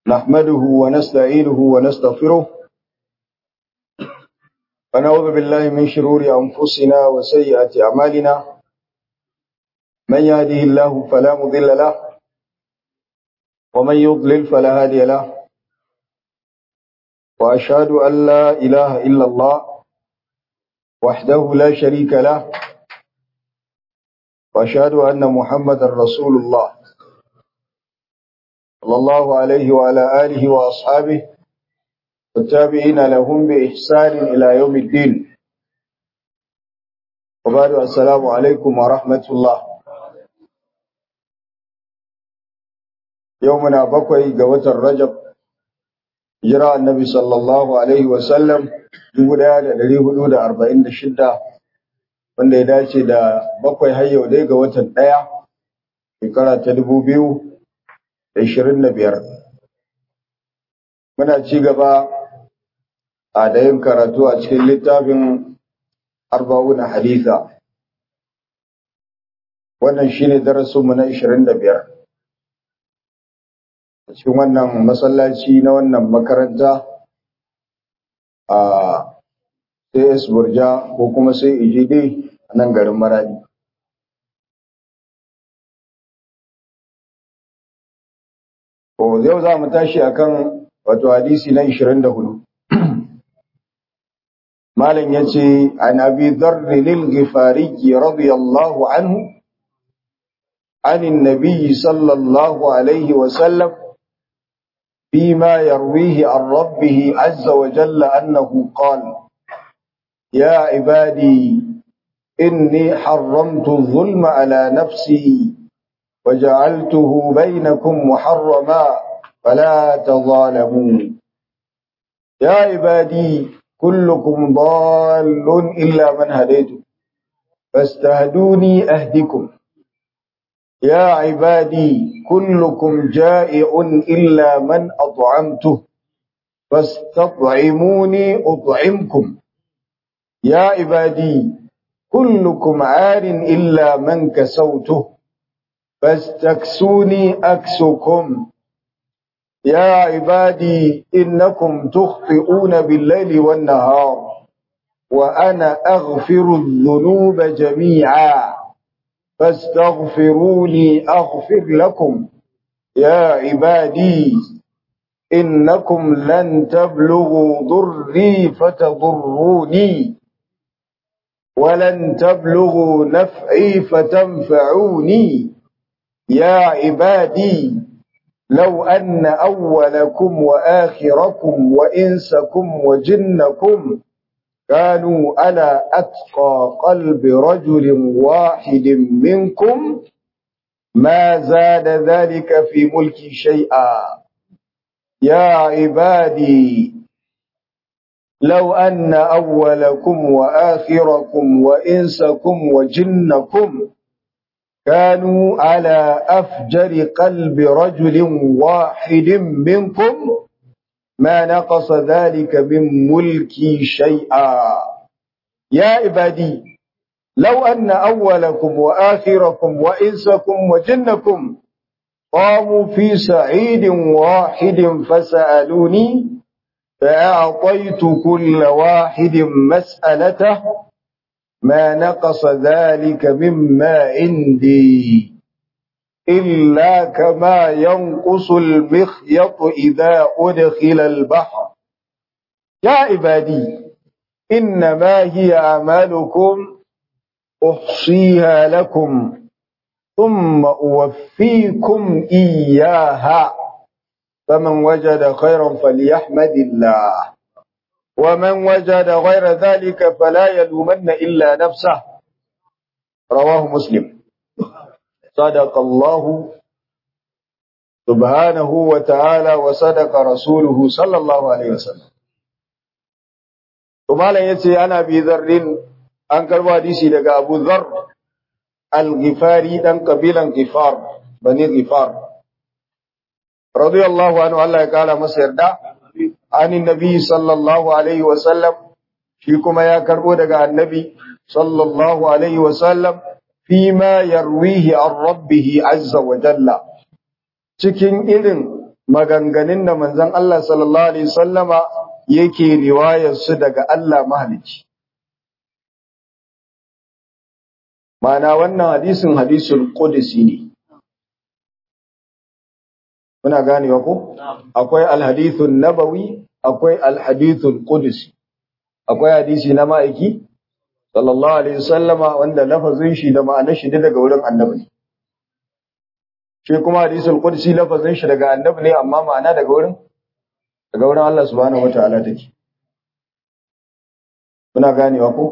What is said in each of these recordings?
نحمده ونستعينه ونستغفره ونعوذ بالله من شرور أنفسنا وسيئات أعمالنا من يهده الله فلا مضل له ومن يضلل فلا هادي له وأشهد أن لا إله إلا الله وحده لا شريك له وأشهد أن محمدا رسول الله صلى الله عليه وعلى آله وأصحابه والتابعين لهم بإحسان إلى يوم الدين وبعد السلام عليكم ورحمة الله. يومنا بقي قوة الرجب جراء النبي صلى الله عليه وسلم يقول لديه حدود 46 wanda ya dace da bakwai har yau dai ga watan ɗaya shekara ta 2025. Muna ci gaba a da yin karatu a cikin littafin arba'una haditha. Wannan shine darasinmu na 25 a cikin wannan masallaci na wannan makaranta a CS Burja ko kuma sai EJD a nan garin Maradi. Yau za mu tashi akan wato hadisi na 24. Malam yace an Abi Dharr al-Ghifari radiyallahu anhu عن النبي صلى الله عليه وسلم فيما يرويه عن ربه عز وجل أنه قال يا عبادي إني حرمت الظلم على نفسي وجعلته بينكم محرما فلا تظالموا يا عبادي كلكم ضال إلا من هديته فاستهدوني أهدكم يا عبادي كلكم جائع إلا من أطعمته فاستطعموني أطعمكم يا عبادي كلكم عار إلا من كسوته فاستكسوني أكسكم يا عبادي إنكم تخطئون بالليل والنهار وأنا أغفر الذنوب جميعا فاستغفروني أغفر لكم يا عبادي إنكم لن تبلغوا ضري فتضروني ولن تبلغوا نفعي فتنفعوني يا عبادي لو أن أولكم وآخركم وإنسكم وجنكم كانوا على أتقى قلب رجل واحد منكم ما زاد ذلك في ملكي شيئا يا عبادي لو أن أولكم وآخركم وإنسكم وجنكم كانوا على أفجر قلب رجل واحد منكم ما نقص ذلك من ملكي شيئا يا عبادي لو أن أولكم وآخركم وإنسكم وجنكم قاموا في صعيد واحد فسألوني فأعطيت كل واحد مسألته ما نقص ذلك مما عندي إلا كما ينقص المخيط إذا أدخل البحر يا عبادي إنما هي أعمالكم أحصيها لكم ثم أوفيكم إياها فمن وجد خيرا فليحمد الله ومن وجد غير ذلك فلا يلومن إلا نفسه رواه مسلم. صدق الله سبحانه وتعالى وصدق رسوله صلى الله عليه وسلم. ثم يتي أنا أبي ذر أنكر حديثي لك أبو ذر الغفاري دان قبيلا غفار بني غفار رضي الله عنه الله قال مسير دا عن النبي صلى الله عليه وسلم فيكم يا كربو دغ النبي صلى الله عليه وسلم فيما يرويه عن ربه عز وجل cikin irin maganganun da manzon Allah sallallahu alaihi wasallama yake riwayar su daga Allah mahalicci. Ma'ana wannan hadisul qudsi ne. Muna ganewa ko? Akwai al-hadithun nabawi, akwai al-hadithul qudsi. Akwai hadisi na ma'aiki sallallahu alaihi wasallama wanda lafazin shi da ma'anar shi daga wurin annabi ne. Shi kuma hadisul qudsi lafazin shi daga annabi ne amma ma'ana daga wurin Allah subhanahu wataala take. Muna ganewa ko?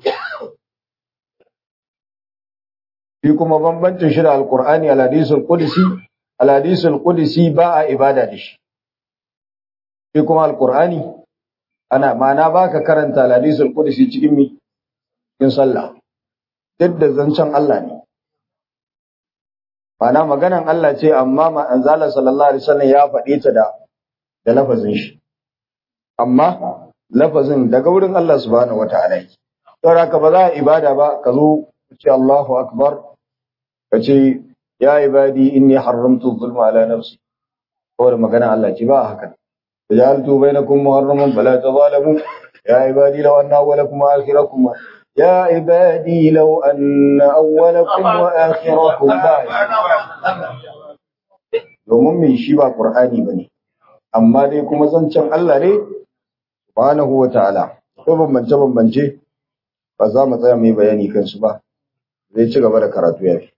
Shi kuma bambancin shi da alqur'ani al-hadisul qudsi ba a ibada da shi. Shi kuma alqur'ani ana ma'ana baka karanta al-hadisul qudsi cikin sallah. Duk da zancen Allah ne. Ma'ana maganan Allah ce amma manzala sallallahu alaihi wasallam ya faɗe ta da lafazin shi. Amma lafazin daga wurin Allah subhanahu wataala yake. Saboda haka ba za a ibada ba ka zo ce Allahu akbar ka ce ya ibadi inni haramtu zulma ala nafsi. Saboda maganan Allah ce ba haka. Wajaltu bainakum muharraman fala tazalamu ya ibadi law anna awwalakum wa akhirakum يا عبادي لو أن أولكم وآخركم domin mai shi ba Qur'ani bane amma dai kuma zancen Allah ne subhanahu wataala ko bambance ba za mu tsaya mai bayani kansu ba zai ci gaba da karatu yafi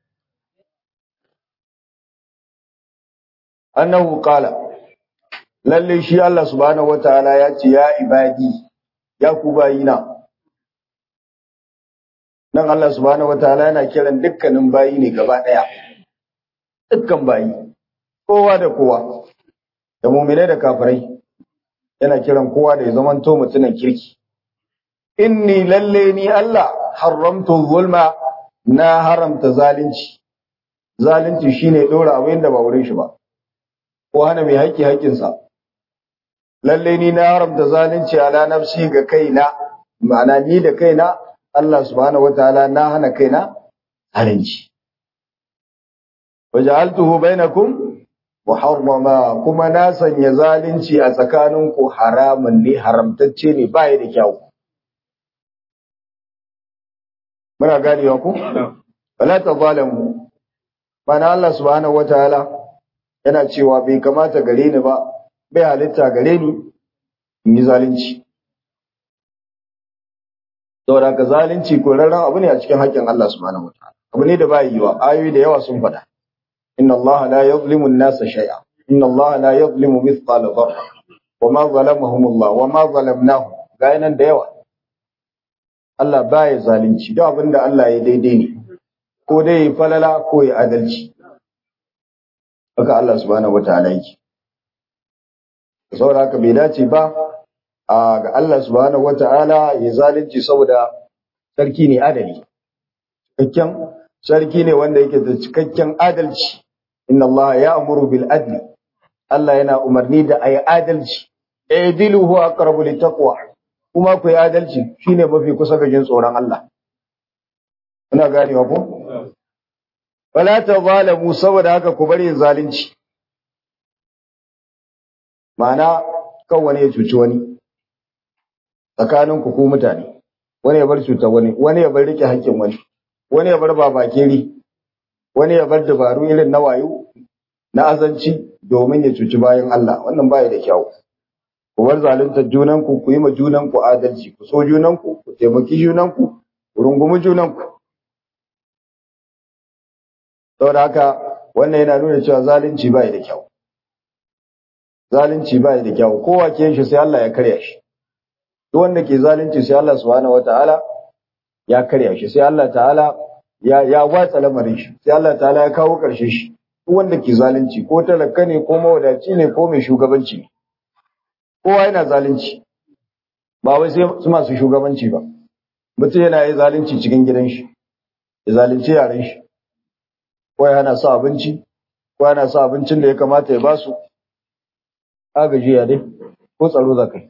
annahu qala lalle shi Allah subhanahu wataala ya ce ya ibadi ya ku bayina nan Allah subhanahu wataala yana kiran dukkanin bayi ne gaba daya dukkan bayi kowa da kowa da mu'minai da kafirai yana kiran kowa da ya zamanto mutumin kirki inni lalle ni Allah haramtu zulma na haramta zalunci shine dora abin da ba wurin shi ba ko hana mai haƙi haƙinsa lalle ni na haramta zalunci ala nafsi ga kaina ma'ana ni da kaina Allah subhanahu wataala na hana kaina zalunci waja'altuhu bainakum muharrama kuma na sanya zalunci a tsakaninku haramun ne haramtacce ne bai da kyau muna ganewa ku wala tazalamu mana Allah subhanahu wataala yana cewa bai kamata gare ni ba bai halitta gare ni in yi zalunci saboda ka zalunci ko rarran abu ne a cikin haƙƙin Allah subhanahu wataala abu ne da ba yiwa ayoyi da yawa sun faɗa inna Allah la yuzlimu an-nasa shay'a inna Allah la yuzlimu mithqala dharra wama zalamahum Allah wama zalamnahum ga nan da yawa Allah baya zalunci duk abinda Allah ya daidai ne ko dai falala ko ya adalci haka Allah subhanahu wataala yake saboda haka bai dace ba ga Allah subhanahu wata'ala ya zalunci saboda sarki ne adali cikakken sarki ne wanda yake da cikakken adalci inna Allah ya'muru bil adli Allah yana umarni da ayi adalci adilu huwa aqrabu lit taqwa kuma ku yi adalci shine mafi kusa ga jin tsoron Allah ina ganewa ko wala tazalamu saboda haka ku bari zalunci ma'ana kan wani ya cuci wani tsakaninku ku mutane wani ya bar cuta wani ya bar rike haƙƙin wani ya bar babakeri wani ya bar dabaru irin na wayo na azanci domin ya cuci bayan Allah wannan baya da kyau ku bar zalunta junanku ku yi ma junanku adalci ku so junanku ku taimaki junanku ku rungumi junanku saboda haka wannan yana nuna cewa zalunci baya da kyau kowa ke shi sai Allah ya karya shi duk wanda ke zalunci sai Allah subhanahu wataala ya karya shi sai Allah ta'ala ya watsa lamarin shi sai Allah ta'ala ya kawo karshe shi duk wanda ke zalunci ko talaka ne ko mawadaci ne ko mai shugabanci ne kowa yana zalunci ba wai sai su masu shugabanci ba mutum yana yi zalunci cikin gidan shi ya zalunci yaran shi ko yana sa abinci ko yana sa abincin da ya kamata ya basu agaji ya dai ko tsaro zakai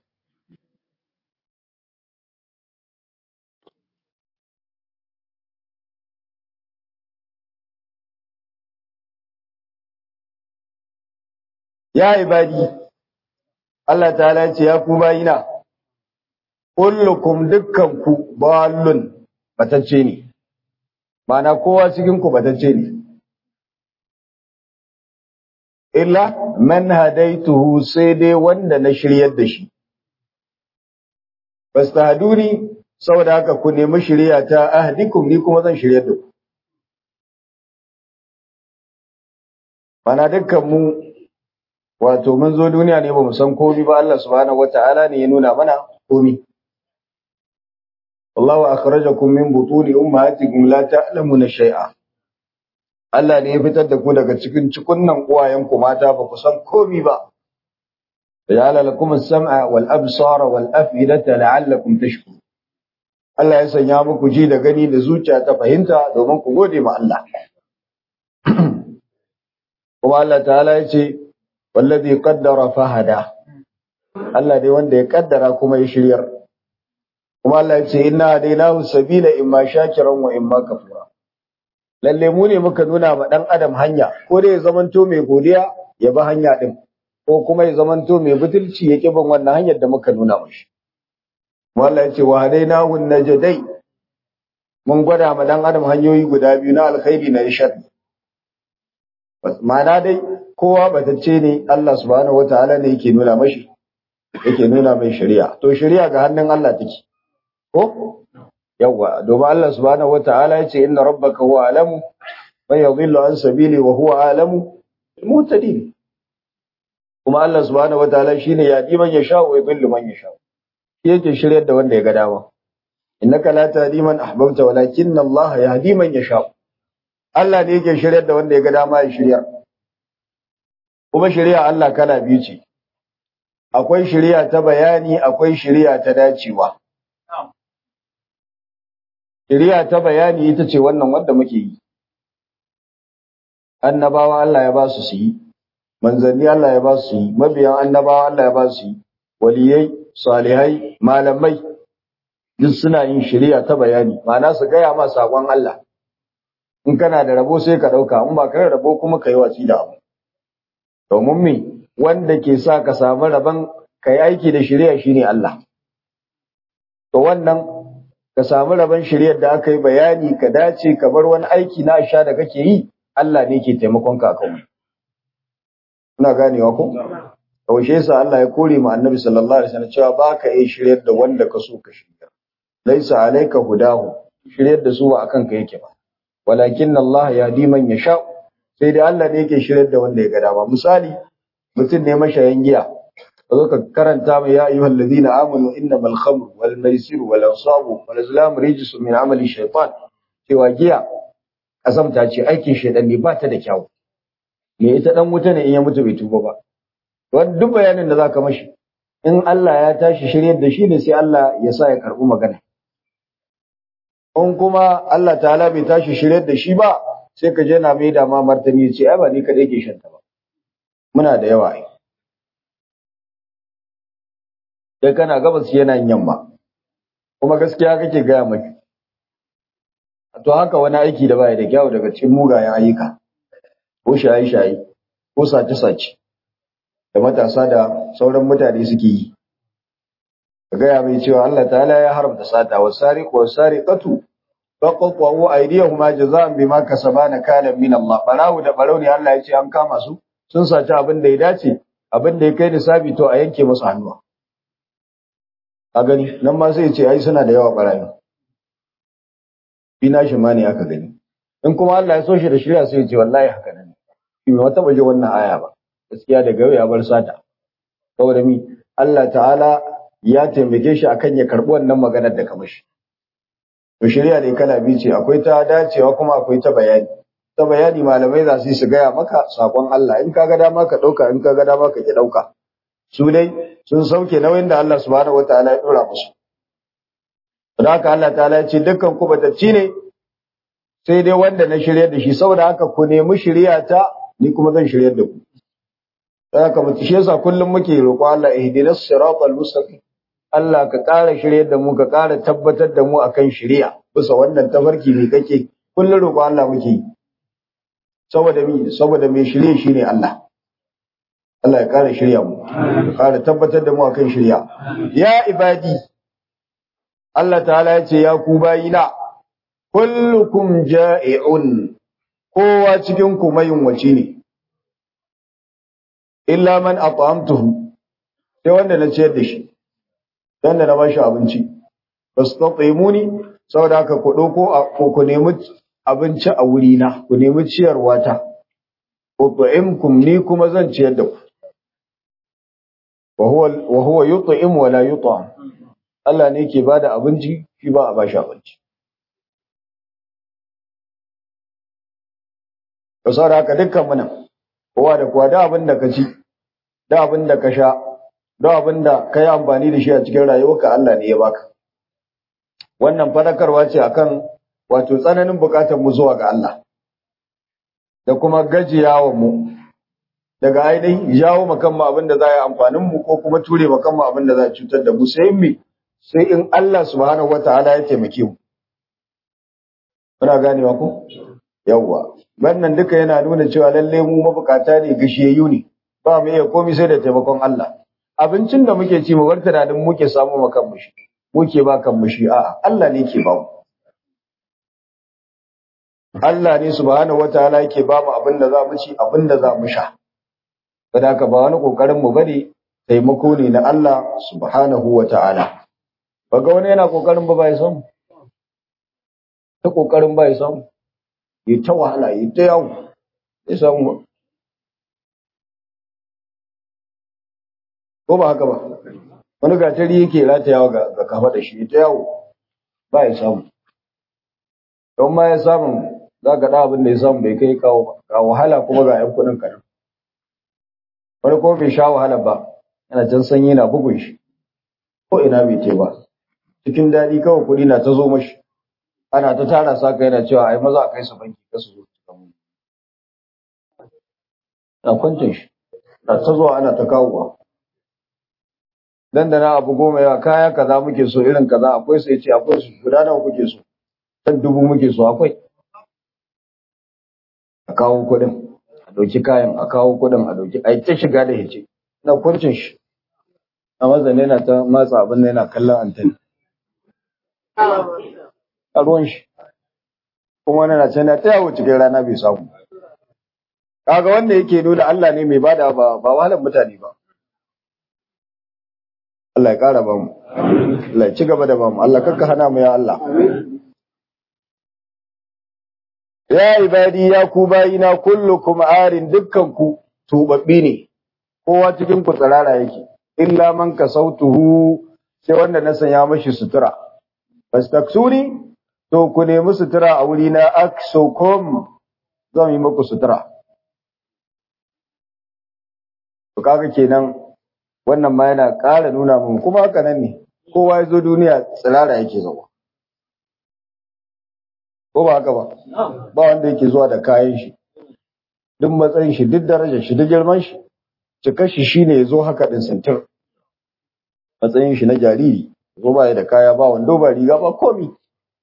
ya ibadi Allah ta'ala ya ce ya ku bayina kullukum dukkanku dallun batacce ne ma'ana kowa cikin ku batacce ne illa man hadaituhu sai dai wanda na shiryar da shi fastahduni saboda haka ku nemi shiriya ta ahdikum ni kuma zan shiryar da ku mana dukkan mu wato mun zo duniya ne ba mu san komai ba Allah subhanahu wataala ne ya nuna mana komai wallahu akhrajakum min butuni ummahatikum la ta'lamuna shay'a Allah ne ya fitar da ku daga cikin cikunnan uwayenku mata ba ku san komai ba. Ja'ala lakum as-sam'a wal absara wal af'idata la'allakum tashkurun. Allah ya sanya muku ji da gani da zuciya ta fahimta domin ku gode ma Allah. Kuma Allah ta'ala ya ce wallazi qaddara fahada. Allah dai wanda ya kaddara kuma ya shiryar. Kuma Allah ya ce inna hadainahu sabila imma shakiran wa imma kafura. Lalle mu ne muka nuna ma ɗan adam hanya ko dai ya zamanto mai godiya ya bi hanya ɗin ko kuma ya zamanto mai butulci ya ƙi bin wannan hanyar da muka nuna mashi. Allah ya ce wa hadainahu najdai mun gwada ma ɗan adam hanyoyi guda biyu na alkhairi na shar. Ma'ana dai kowa batacce ne Allah subhanahu wataala ne yake nuna mashi yake nuna mai shari'a to shari'a ga hannun Allah take ko yawwa domin Allah subhanahu wataala yace inna rabbaka huwa alamu man yadhillu an sabili wa huwa alamu bil muhtadin kuma Allah subhanahu wataala shine yadi man yasha wa yadhillu man yasha yake shiryar da wanda ya ga dama innaka la tahdi man ahbabta walakin Allah yahdi man yasha Allah ne yake shiryar da wanda ya ga dama ya shirya kuma shari'a Allah kala biyu ce akwai shari'a ta bayani akwai shari'a ta dacewa shari'a ta bayani ita ce wannan wanda muke yi. Annabawa Allah ya ba su yi, manzanni Allah ya ba su yi, mabiyan annabawa Allah ya ba su yi, waliyai, salihai, malamai, duk suna yin shari'a ta bayani, ma'ana su gaya ma saƙon Allah. In kana da rabo sai ka ɗauka, in ba ka da rabo kuma ka yi watsi da abu. Domin me wanda ke sa ka samu rabon ka yi aiki da shari'a shine Allah. To wannan ka samu rabon shari'ar da aka yi bayani ka dace ka bar wani aiki na sha da kake yi Allah ne ke taimakon ka akan ina ganewa ko kaushe sa Allah ya kore mu annabi sallallahu alaihi wasallam cewa baka yi shiryar da wanda ka so ka shirya laisa alayka hudahu shiryar da su ba akan ka yake ba walakin Allah yahdi man yasha sai dai Allah ne yake shiryar da wanda ya ga dama misali mutum ne mashayin giya zo ka karanta mai ya ayyuhal ladina amanu innamal khamru wal maisiru wal ansabu wal azlamu rijsun min amali shaytan cewa giya azamta ce aikin shaytan ne ba ta da kyau me ita dan wuta ne in ya mutu bai tuba ba wannan duk bayanin da zaka mashi in Allah ya tashi shiryar da shi ne sai Allah ya sa ya karbi magana in kuma Allah ta'ala bai tashi shiryar da shi ba sai ka je na mai da ma martani ya ce ai ba ni kadai ke shanta ba muna da yawa ai sai kana gabas yana yamma kuma gaskiya kake gaya maki to haka wani aiki da baya da kyau daga cikin mugayen ayyuka ko shaye-shaye ko sace-sace da matasa da sauran mutane suke yi ka gaya mai cewa Allah ta'ala ya haramta sata wa sariqu wa sariqatu faqatu aydiyahuma jazaa'an bima kasabana kana min Allah barawu da barauni Allah ya ce an kama su sun saci abin da ya dace abin da ya kai nisabi to a yanke musu hannuwa a gani nan ma sai ce ai suna da yawa barayi ina shi ma ne aka gani in kuma Allah ya so shi da shirya sai ya ce wallahi haka nan shi bai wata baje wannan aya ba gaskiya daga yau ya bar sata saboda mi Allah ta'ala ya taimake shi akan ya karbi wannan maganar da kamar shi to shirya ne kala biyu ce akwai ta dacewa kuma akwai ta bayani ta bayani malamai za su gaya maka sakon Allah in kaga dama ka dauka in kaga dama ka ki dauka su dai sun sauke nauyin da Allah subhanahu wataala ya dora musu da haka Allah ta'ala ya ce dukkan ku batacci ne sai dai wanda na shiryar da shi saboda haka ku nemi shiriya ta ni kuma zan shiryar da ku da haka mutu shi yasa kullum muke roƙo Allah ihdinas siratal mustaqim Allah ka ƙara shiryar da mu ka ƙara tabbatar da mu akan shiriya bisa wannan tafarki ne kake kullum roƙo Allah muke saboda mai shirye shine Allah Allah ya kare shirya mu kare tabbatar da mu akan shirya ya ibadi Allah ta'ala ya ce ya ku bayina kullukum ja'i'un kowa cikin ku mayunwaci ne illa man at'amtuhu sai wanda na ciyar da shi wanda na bashi abinci fastat'imuni saboda haka ku dauko ku nemi abinci a wuri na ku nemi ciyarwa ta ut'imkum ni kuma zan ciyar da ku wa huwa yut'im wa la yut'am Allah ne ke bada abinci shi ba a bashi abinci to saboda haka dukkan mu nan kowa da kowa da abin da ka ci da abin da ka sha da abin da ka yi amfani da shi a cikin rayuwarka Allah ne ya baka wannan fadakarwa ce akan wato tsananin bukatar mu zuwa ga Allah da kuma gajiyawa mu daga ainihin jawo makan mu abin da za yi amfanin mu ko kuma ture makan mu abin da za cutar da mu sai in Allah subhanahu wataala ya taimake mu kuna ganewa ko yawwa wannan duka yana nuna cewa lalle mu mabukata ne gashiyayyu ne ba mu iya komai sai da taimakon Allah abincin da muke ci mu bar tunanin muke samu makan mu shi muke ba kan mu shi a'a Allah ne ke ba mu Allah ne subhanahu wataala yake ba mu abin da za mu ci abin da za mu sha saboda ba wani kokarin mu bane taimako ne na Allah subhanahu wataala baga wani yana kokarin ba bai samu ta kokarin bai samu yi ta wahala yi ta yawo ya samu ko ba haka ba wani gatari yake ratayawa ga kafa da shi ta yawo ba ya samu don ma ya samu za ka da abin da ya samu bai kai kawo ba ga wahala kuma ga yan kudin kanan wani kuma bai sha wahala ba yana can sanyi na bugun shi ko ina bai te ba cikin daɗi kawai kuɗi na ta zo mashi ana ta tara saka yana cewa ai maza a kai su banki kasu zo su kamu na kwancin shi na ta zuwa ana ta kawo ba dan da na abu goma yawa kaya kaza muke so irin kaza akwai sai ce akwai su guda nawa kuke so dan 1000 muke so akwai a kawo kuɗin a ɗauki kayan a kawo kuɗin a ɗauki ai ta shiga da hice na kwancin shi a mazane na ta matsa abin da yana kallon antani a ruwan shi kuma wani na can na ta yawo cikin rana bai samu kaga wanda yake nuna Allah ne mai bada ba wahalar mutane ba Allah ya kara ba mu Allah ya ci gaba da ba mu Allah kakka hana mu ya Allah ya ibadi ya ku bayina kullukum arin dukkan ku tubabbi ne kowa cikin ku tsarara yake illa man kasautuhu sai wanda na sanya mashi sutura fastaksuni to ku nemi sutura a wuri na aksukum zan yi muku sutura to kaga kenan wannan ma yana ƙara nuna mun kuma haka nan ne kowa ya zo duniya tsirara yake zuwa ko ba haka ba ba wanda yake zuwa da kayan shi duk matsayin shi duk darajar shi duk girman shi cikar shi shine ya zo haka din sintir matsayin shi na jariri zo ba ya da kaya ba wando ba riga ba komi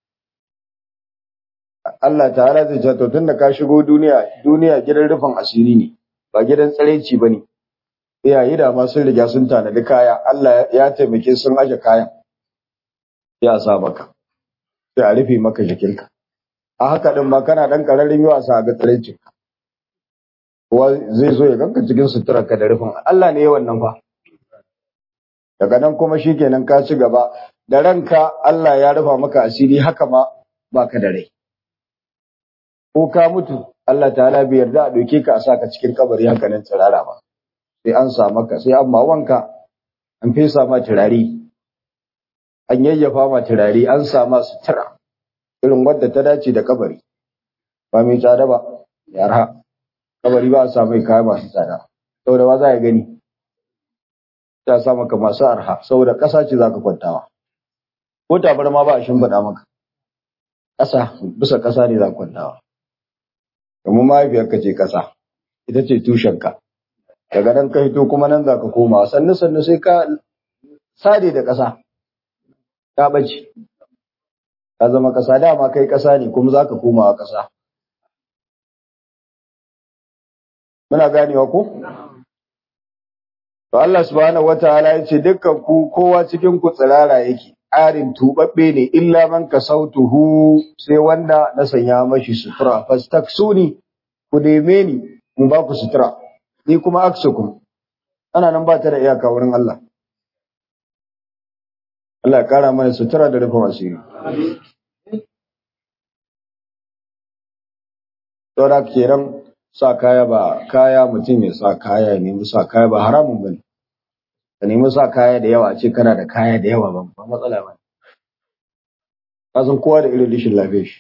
Allah ta'ala zai ce to tunda ka shigo duniya gidan rufin asiri ne ba gidan tsareci bane iyaye da ma sun riga sun tanadi kaya Allah ya taimake sun aje kayan ya sa maka sai a rufe maka jikinka a haka din ma kana dan kararin yi wasa ga tsarecin kowa zai zo ya ganka cikin suturarka da rufin Allah ne ya wannan fa daga nan kuma shikenan ka ci gaba da ranka Allah ya rufa maka asiri haka ma baka da rai ko ka mutu Allah ta'ala bai yarda a doke ka a saka cikin kabari haka nan tsirara ba sai an sa maka sai an ma wanka an fesa ma turare an yayyafa ma turare an sa ma sutura irin wadda ta dace da kabari ba mai tsada ba yarha kabari ba a sa mai kaya masu tsada saboda ba za ya gani ta sa maka masu arha saboda ƙasa ce za ka kwantawa ko tabarma ba a shimfiɗa maka ƙasa bisa ƙasa ne za ka kwantawa domin mahaifiyarka ce ƙasa ita ce tushenka daga nan ka hito kuma nan za ka koma sannu sannu sai ka sade da ƙasa ka ɓace ka zama ƙasa dama kai ƙasa ne kuma za ka koma ƙasa muna ganewa ko to Allah subhanahu wataala ya ce dukkan ku kowa cikin ku tsirara yake arin tubabbe ne illa man kasautuhu sai wanda na sanya mashi sutura fastaksuni ku neme ni in ba ku sutura ni kuma aksukum ana nan ba ta da iyaka wurin Allah Allah ya kara mana sutura da rufin asiri saboda kenan sa kaya ba kaya mutum ya sa kaya ne sa kaya ba haramun bane ka nemi sa kaya da yawa ce kana da kaya da yawa ba matsala ba ka san kowa da irin rishin lafiyar shi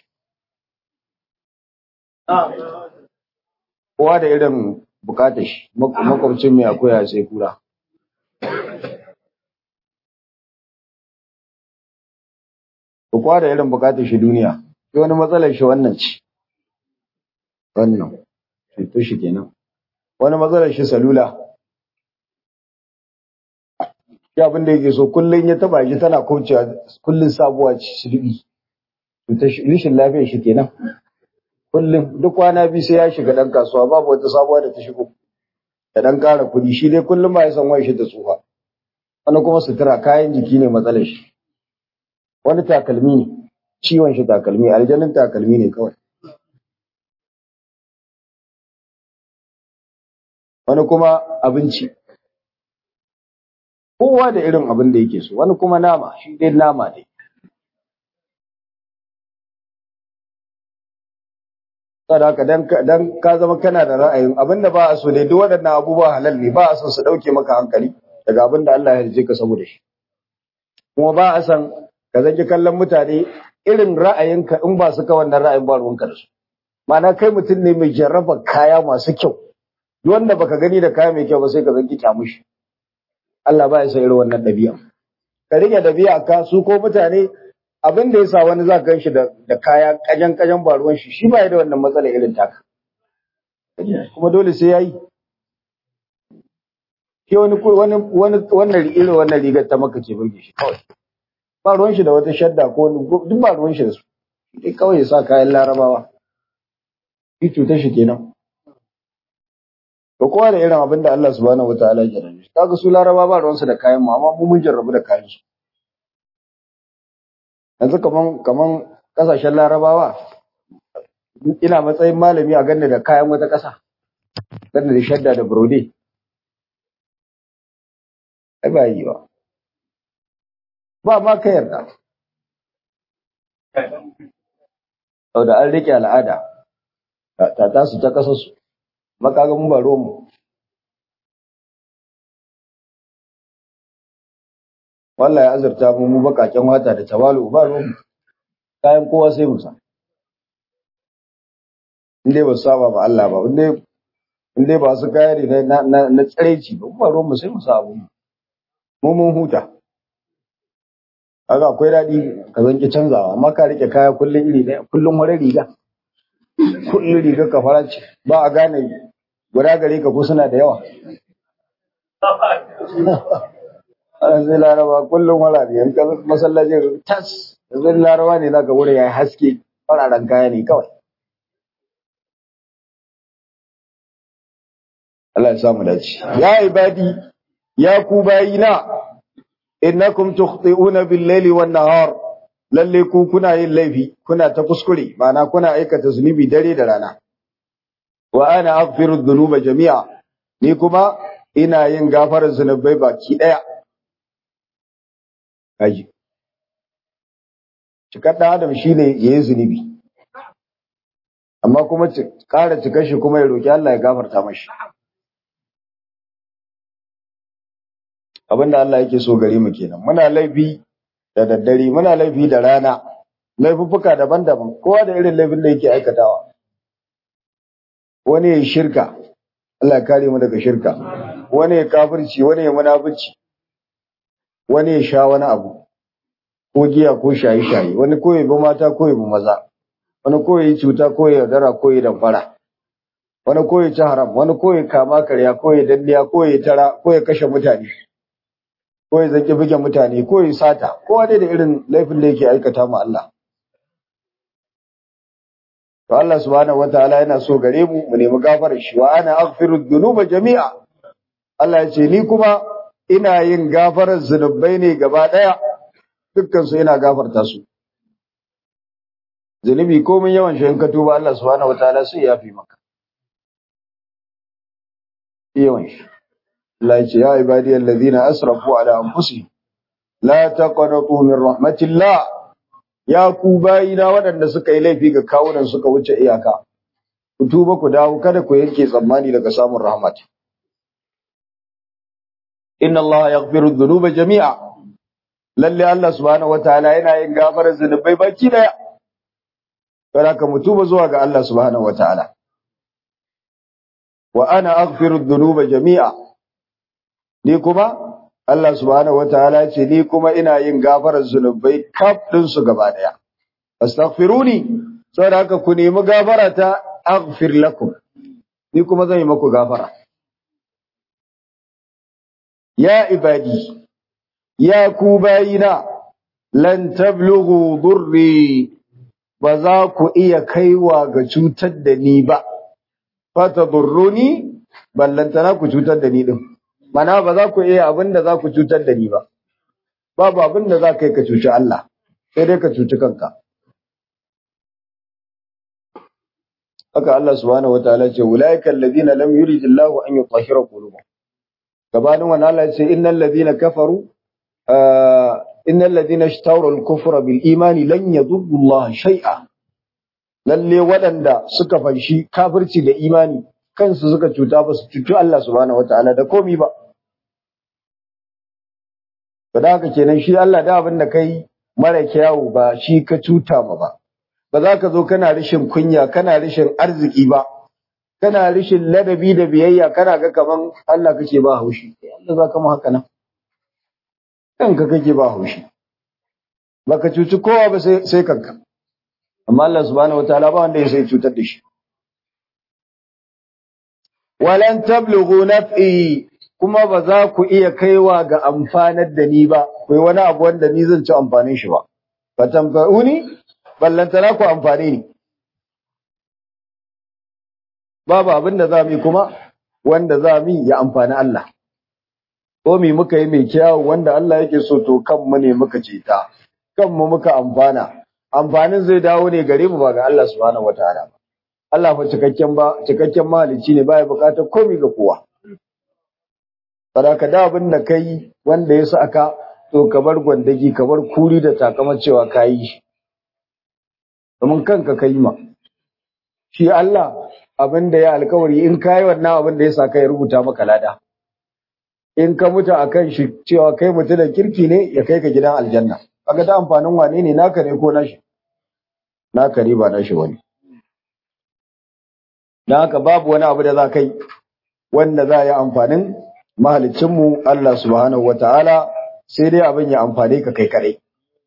kowa da irin bukatar shi makwabcin mai akwai ya sai kura kowa da irin bukatar shi duniya sai wani matsalar shi wannan ce wannan to shi kenan wani matsalar shi salula ya abin da yake so kullun ya taba shi tana kaucewa kullun sabuwa ce shirbi to ta rishin lafiyar shi kenan kullun duk kwana biyu sai ya shiga dan kasuwa babu wata sabuwa da ta shigo da dan kara kudi shi dai kullun ba ya san wai shi da tsufa wani kuma sutura kayan jiki ne matsalar shi wani takalmi ne ciwon shi takalmi aljannin takalmi ne kawai wani kuma abinci kowa da irin abin da yake so wani kuma nama shi dai nama ne sadaka dan ka zama kana da ra'ayin abinda ba a so dai duk waɗannan abubuwa halal ne ba a son su dauke maka hankali daga abin da Allah ya rije ka saboda shi kuma ba a san ka zanki kallon mutane irin ra'ayinka in ba su ka wannan ra'ayin ba ruwanka da su ma'ana kai mutum ne mai jarraba kaya masu kyau duk wanda baka gani da kaya mai kyau ba sai ka zanki kyamushi Allah ba ya sa irin wannan ɗabi'a ka rike ɗabi'a ka su ko mutane abin da yasa wani za ka gan shi da kaya kajan ba ruwan shi ba ya da wannan matsala irin taka kuma dole sai yayi ke wannan irin wannan rigar ta maka ce burge shi kawai ba ruwan shi da wata shadda ko duk ba ruwan shi da su dai kawai ya sa kayan larabawa shi cutar shi kenan to kowa da irin abin da Allah subhanahu wataala ya jarrabe shi kaga su laraba ba ruwansu da kayan mu amma mu mun jarrabu da kayan su yanzu kaman kasashen larabawa ina matsayin malami a ganni da kayan wata kasa ganni da shadda da brode ai ba yi ba ma ka yarda sau da an rike al'ada ta tasu ta kasarsu makaga mun ba romu wallahi ya azurta mu bakaken wata da tawalu ba romu kayan kowa sai musa inde ba saba ba Allah ba inde ba su kaya ne na tsareci ba romu sai musa abu mu mun huta kaga akwai dadi ka zanki canzawa amma ka rike kaya kullun iri ɗaya kullun wani riga kullun riga ka farace ba a gane guda gare ka ko suna da yawa ana zai laraba kullum wala ne yanka masallacin tas zai laraba ne zaka wuri yayi haske fararen kaya ne kawai Allah ya samu dace ya ibadi ya ku bayina innakum tukhti'una bil-laili wan-nahar lalle ku kuna yin laifi kuna ta kuskure ma'ana kuna aikata zunubi dare da rana wa ana aghfiru dhunuba jami'a ni kuma ina yin gafarar zunubai baki daya kaji cikar dan adam shine yayin zunubi amma kuma ƙara cikar shi kuma ya roki Allah ya gafarta mashi abinda Allah yake so gare mu kenan muna laifi da daddare muna laifi da rana laifuffuka daban-daban kowa da irin laifin da yake aikatawa wani ya shirka Allah ya kare mu daga shirka wani ya kafirci wani ya munafici wani ya sha wani abu ko giya ko shayi-shayi wani ko ya bi mata ko ya bi maza wani ko ya yi cuta ko ya yaudara ko ya damfara wani ko ya ci haram wani ko ya kama karya ko ya danniya ko ya tara ko ya kashe mutane ko ya zaki buge mutane ko ya sata kowa dai da irin laifin da yake aikata ma Allah to Allah subhanahu wataala yana so gare mu mu nemi gafarar shi wa ana aghfiru dhunuba jami'a Allah ya ce ni kuma ina yin gafarar zunubai ne gaba daya, dukkan su ina gafarta su. Zunubi komai yawan shi in ka tuba Allah subhanahu wataala sai ya fi maka. Yawan shi. Allah ya ce ya ibadiyal ladina asrafu ala anfusihim la taqnatu min rahmatillah. Ya ku bayina waɗanda suka yi laifi ga kawunan suka wuce iyaka. Ku tuba ku dawo kada ku yanke tsammani daga samun rahmat. Inna Allah yaghfiru dhunuba jami'a. Lalle Allah subhanahu wataala yana yin gafarar zunubai baki daya. Kada ka mutuba zuwa ga Allah subhanahu wataala. Wa ana aghfiru dhunuba jami'a. Ni kuma Allah subhanahu wataala ce ni kuma ina yin gafarar zunubai kaf din su gaba daya. Astaghfiruni, saboda haka ku nemi gafara ta aghfir lakum. Ni kuma zan yi muku gafara. Ya ibadi, ya ku bayina, lan tablughu durri, ba za ku iya kaiwa ga cutar da ni ba. Fatadurruni, ballantana ku cutar da ni din. Mana ba za ku iya abin da za ku cutar da ni ba. Babu abin da za ka yi ka cuci Allah, sai dai ka cuci kanka. Haka Allah subhanahu wa ta'ala ce, Wulaika alladhina lam yuridillahu an yutahhira qulubahum. Gabanin wannan Allah ya ce, Innal ladhina kafaru, innal ladhina ishtawra al-kufra bil imani lan yadurru Allah shay'a. Lalle waɗanda suka fanshi kafirci da imani, kansu suka cuta ba su cuci Allah subhanahu wa ta'ala da komi ba. Da haka kenan shi Allah da abin da kai mara kyawu ba shi ka cuta ma ba. Ba za ka zo kana rishin kunya, kana rishin arziki ba, kana rishin ladabi da biyayya, kana ga kaman Allah kake ba haushi. Allah za ka mu haka nan. Kanka kake ba haushi. Baka cuci kowa ba sai kanka. Amma Allah subhanahu wataala ba wanda ya sai cutar da shi. Walan tablughu naf'i, kuma ba za ku iya kaiwa ga amfanar da ni ba, kai wani abu wanda ni zan ci amfanin shi ba. Fatanfa'uni, ballantana ku amfane ni. Babu abin da za mu yi kuma wanda za mu yi ya amfani Allah. Ko mi muka yi mai kyawu wanda Allah yake so to kanmu ne muka ceta, kanmu muka amfana. Amfanin zai dawo ne gare mu ba ga Allah subhanahu wataala ba. Allah fa cikakken mahalicci ne baya bukatar komai ga kowa. Sadaka da abin da kai wanda ya sa aka to ka bar gwandagi, ka bar kuri da takamar cewa ka yi shi. Domin kanka ka yi ma. Shi Allah abin da ya alkawari in ka yi wannan abin da ya sa ka ya rubuta maka lada. In ka mutu a kan shi cewa kai mutumin kirki ne ya kai ka gidan aljanna. Kaga da amfanin wane ne naka ne ko nashi? Naka ne ba nashi wani. Dan haka babu wani abu da za ka yi wanda za yi amfanin mahaliccinmu Allah subhanahu wataala sai dai abin ya amfane ka kai kadai.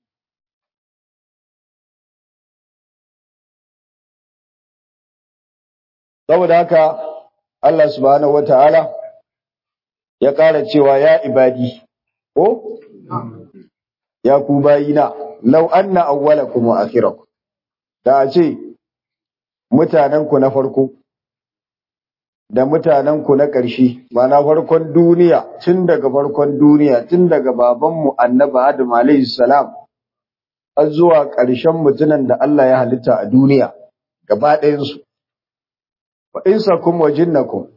Saboda haka Allah subhanahu wataala ya ƙara cewa ya ibadi ko ya ku bayina law anna awwalakum wa akhirakum, da a ce mutanenku na farko da mutanenku na ƙarshe, ma'ana farkon duniya, tun daga farkon duniya, tun daga babanmu annabi Adam alayhi salam har zuwa ƙarshen mutunan da Allah ya halitta a duniya gaba ɗayansu, wa insakum wa jinnakum,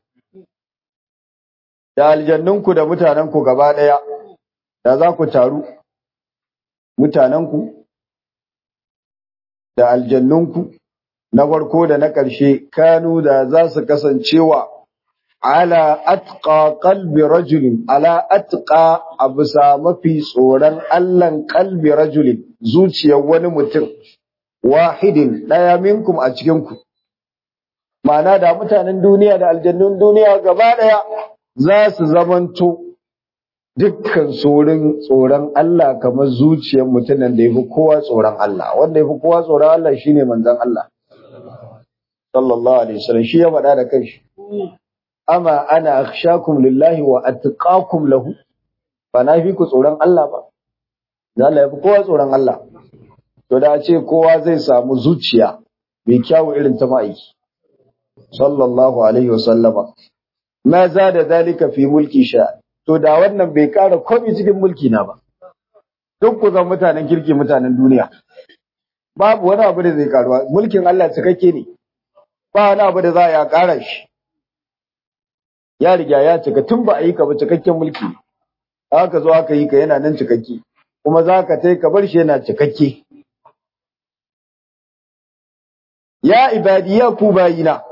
da aljannunku da mutanenku gaba ɗaya, da za ku taru, mutanenku da aljannunku na farko da na ƙarshe, kanu da za su kasancewa ala atqa qalbi rajulin, ala atqa abusa mafi tsoron Allahn qalbi rajulin, zuciyar wani mutum wahidin ɗaya minkum a cikinku. Ma'ana da mutanen duniya da aljannun duniya gaba ɗaya za su zamanto dukkan tsoron Allah kamar zuciyar mutumin da ya fi kowa tsoron Allah. Wanda ya fi kowa tsoron Allah shine manzon Allah sallallahu alaihi wasallam, shi ya faɗa da kanshi, amma ana akhshakum lillahi wa atqakum lahu, ba na fi ku tsoron Allah ba. Allah ya fi kowa tsoron Allah. To da a ce kowa zai samu zuciya mai kyawu irin ta ma'aiki sallallahu alaihi wasallama, ma zada zalika fi mulki sha to da wannan bai kara komai cikin mulki na ba duk ku zan mutanen kirki mutanen duniya babu wani abu da zai karuwa mulkin Allah cikakke ne ba wani abu da za a kara shi ya riga ya cika tun ba a yi ka ba cikakken mulki haka zo aka yi ka yana nan cikakke kuma za ka tai ka bar shi yana cikakke ya ibadi ya ku bayina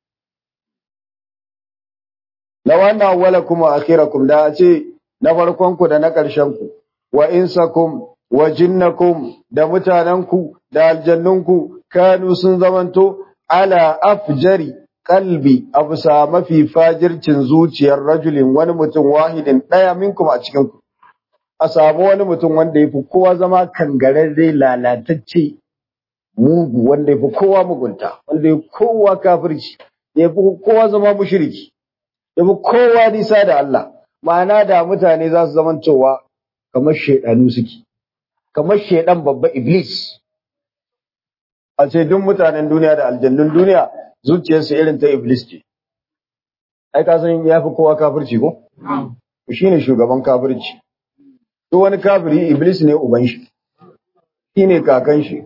law anna awwalakum wa akhirakum da ce na farkon ku da na ƙarshen ku wa insakum wa jinnakum da mutananku da aljannunku kanu sun zamanto ala afjari qalbi abusa mafi fajircin zuciyar rajulin wani mutum wahidin daya minkum a cikin ku a samu wani mutum wanda yafi kowa zama kangararre lalatacce mugu wanda yafi kowa mugunta wanda yafi kowa kafirci yafi kowa zama mushriki yafi kowa nisa da Allah ma'ana da mutane za su zamantowa kamar shedanu suke kamar shedan babba iblis a ce duk mutanen duniya da aljannun duniya zuciyarsu irin ta iblis ce ai ka san yafi kowa kafirci ko shine shugaban kafirci to wani kafiri iblis ne uban shi shine kakan shi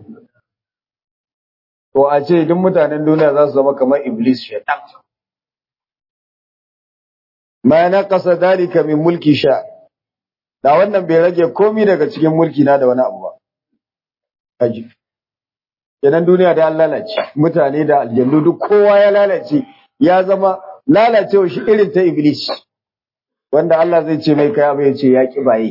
to a ce duk mutanen duniya za su zama kamar iblis shedan ma naqasa dalika min mulki sha da wannan bai rage komai daga cikin mulki na da wani abu ba kaji idan duniya da lalace mutane da aljannu duk kowa ya lalace ya zama lalacewa shi irin ta iblis wanda Allah zai ce mai kai abu ya ce ya ki baye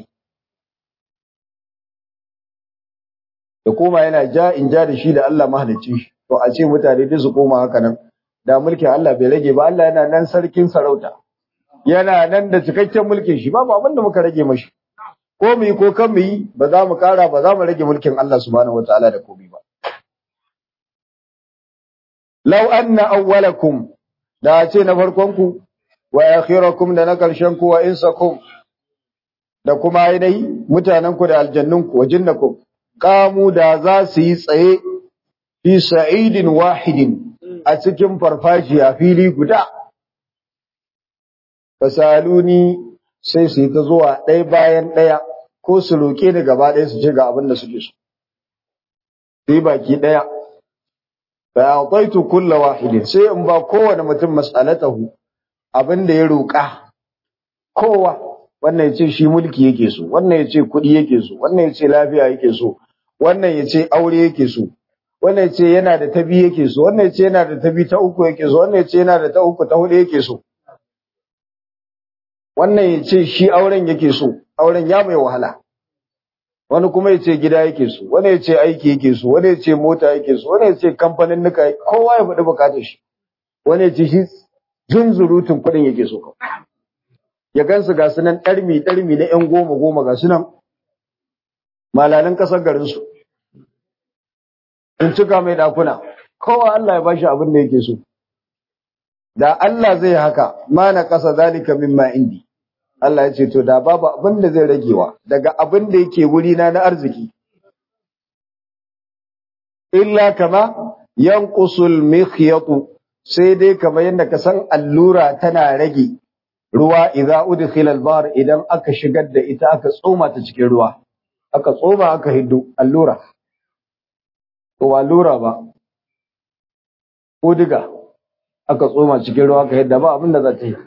da koma yana ja in ja da shi da Allah mahalicci shi to a ce mutane duk su koma haka nan da mulkin Allah bai rage ba Allah yana nan sarkin sarauta yana nan da cikakken mulkin shi babu abin da muka rage mashi ko mu yi ko kan mu yi ba za mu kara ba za mu rage mulkin Allah subhanahu wataala da komai ba law anna awwalakum da ce na farkon ku wa akhirakum da na karshen ku wa insakum da kuma ainihi mutanen ku da aljannun ku wa jinnakum qamu da za su yi tsaye fi sa'idin wahidin a cikin farfajiya fili guda fasaluni sai su yi ta zuwa ɗaya bayan ɗaya ko su roƙe ni gaba ɗaya su ce ga abin da suke so sai baki ɗaya fa a'taitu kulla wahidin sai in ba kowane mutum mas'alatahu abin da ya roƙa kowa wannan ya ce shi mulki yake so wannan ya ce kuɗi yake so wannan ya ce lafiya yake so wannan ya ce aure yake so wannan ya ce yana da tabi yake so wannan ya ce yana da tabi ta uku yake so wannan ya ce yana da ta uku ta huɗu yake so wannan ya ce shi auren yake so auren ya mai wahala wani kuma ya ce gida yake so wani ya ce aiki yake so wani ya ce mota yake so wani ya ce kamfanin nuka kowa ya faɗi bukatar shi wani ya ce shi zunzurutun kuɗin yake so ya gansu ga su nan ɗarmi na ƴan goma ga su nan malalin ƙasar garinsu in cika mai ɗakuna kowa Allah ya bashi abin da yake so da Allah zai haka ma na ƙasa zalika mimma indi Allah ya ce to da babu abin da zai ragewa daga abin da yake wuri na arziki illa kama yanqusul mikhyatu sai dai kamar yadda ka san allura tana rage ruwa idza udkhila al-bahr idan aka shigar da ita aka tsoma ta cikin ruwa aka tsoma aka hiddo allura to allura ba ko diga aka tsoma cikin ruwa aka hidda ba abin da za ta yi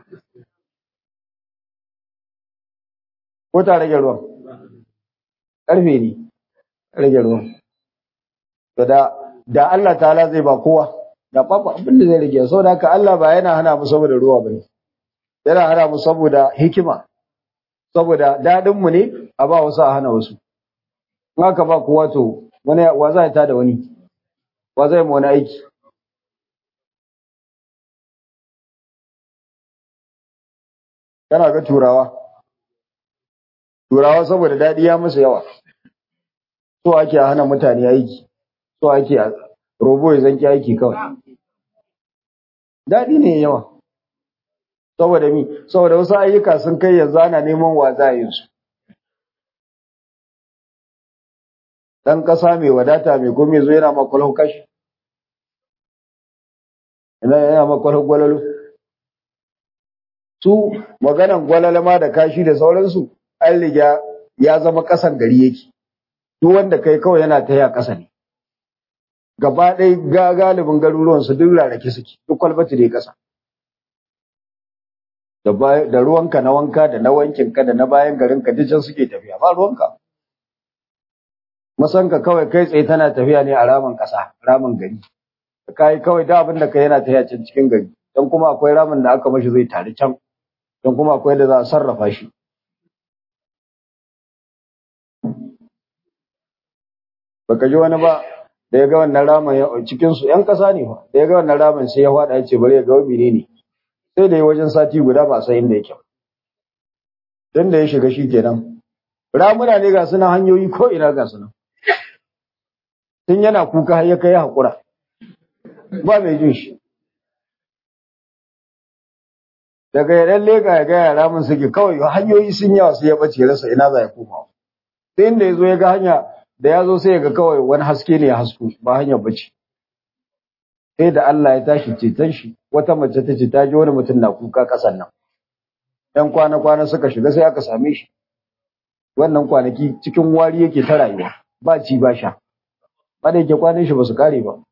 ko ta rage ruwan ƙarfe ne rage ruwan to da Allah ta'ala zai ba kowa da babu abin da zai rage saboda haka Allah ba yana hana mu saboda ruwa bane yana hana mu saboda hikima saboda dadin mu ne a ba wasu a hana wasu in aka ba kowa to wani wa zai ta da wani wa zai mu wani aiki kana ga turawa saboda daɗi ya musu yawa so ake hana mutane aiki so ake robo ya zanki aiki kawai daɗi ne yawa saboda wasu ayyuka sun kai yanzu ana neman wa za yin su dan ƙasa mai wadata mai komai zo yana makwalau kashi yana makwalau gwalalu su maganan gwalalama da kashi da sauransu an riga ya zama ƙasan gari yake, duk wanda kai kawai yana ta ya ƙasa ne. Gaba ɗaya galibin garuruwan su duk rarrake suke, duk kwalbati ne ƙasa. Da ruwanka na wanka da na wankinka da na bayan garinka duk can suke tafiya, ba ruwanka. Masanka kawai kai tsaye tana tafiya ne a ramin ƙasa, ramin gari. Kai kawai da abin da kai yana tafiya can cikin gari, don kuma akwai ramin da aka mashi zai tare can, don kuma akwai da za a sarrafa shi. Baka ji wani ba da ya ga wannan ramin cikin su ƴan ƙasa ne ba, da ya ga wannan ramin sai ya faɗa ya ce bari ya ga wani ne. Sai da ya wajen sati guda ba sai inda yake. Dan da ya shiga shi kenan. Ramuna ne ga suna hanyoyi ko ina ga suna. Tun yana kuka har ya kai hakura. Ba mai jin shi. Daga ya dan leka ya ga yara mun suke kawai hanyoyi sun yawa sai ya bace rasa ina za ya koma. Sai inda yazo ya ga hanya da yazo sai ya ga kawai wani haske ne ya hasku ba hanyar bace. Sai da Allah ya tashi ceton shi wata mace ta ce ta ji wani mutum na kuka kasan nan. Dan kwana suka shiga sai aka same shi. Wannan kwanaki cikin wari yake ta rayuwa ba ci ba sha. Ba da yake kwanan shi ba su kare ba.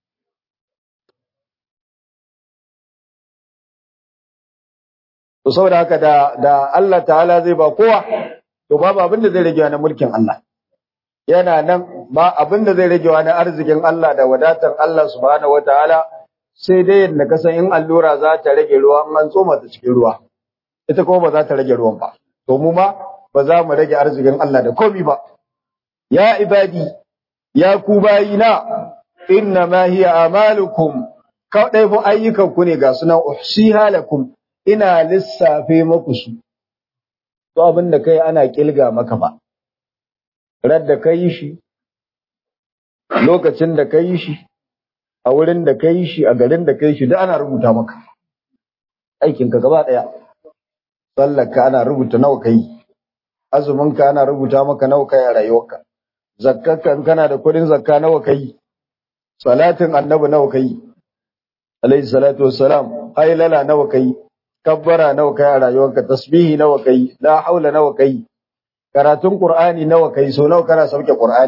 To saboda haka da Allah ta'ala zai ba kowa, to babu abin da zai rage na mulkin Allah. Yana nan ba abin da zai rage na arzikin Allah da wadatar Allah subhanahu wataala sai dai yadda ka san in allura za ta rage ruwa an tsoma ta cikin ruwa. Ita kuma ba za ta rage ruwan ba. To mu ma ba za mu rage arzikin Allah da komai ba. Ya ibadi, ya ku bayina, inna ma hiya amalukum, kawai fa ayyukan ku ne ga sunan uhsiha lakum. Ina lissafe maku su, to abin da kai ana kilga maka ba, radda ka yi shi, lokacin da ka yi shi, a wurin da ka yi shi, a garin da ka yi shi, duk ana rubuta maka, aikinka gaba ɗaya, sallarka ana rubuta nawa ka yi, azuminka ana rubuta maka nawa ka yi a rayuwarka, zakkarka in kana da kuɗin zakka nawa ka yi, salatin annabi nawa ka yi, alaihi salatu wassalam, hailala nawa ka yi, kabbara nawa kai a rayuwarka, tasbihi nawa kai, la haula nawa kai, karatun qur'ani nawa kai, so nawa kana sauke qur'ani.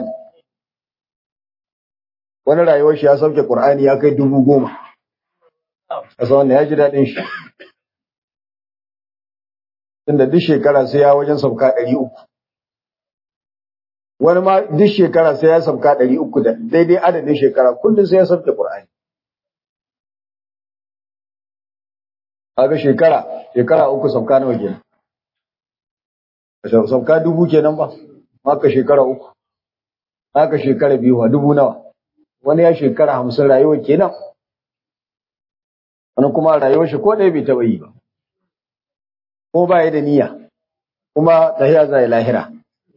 Wani rayuwar shi ya sauke qur'ani ya kai 10,000. Kasa wannan ya ji dadin shi. Tunda duk shekara sai ya wajen sauka 300. Wani ma duk shekara sai ya sauka 300 da daidai adadin shekara, kullum sai ya sauke qur'ani. Kaga shekara 3 sauka nawa kenan? Sauka 1000 kenan ba? Maka shekara 3. Haka shekara 2 wa 1000 nawa? Wani ya shekara 50 rayuwa kenan. Wani kuma rayuwar shi ko ɗaya bai taɓa yi ba. Ko ba ya da niyya. Kuma tahiya zai lahira.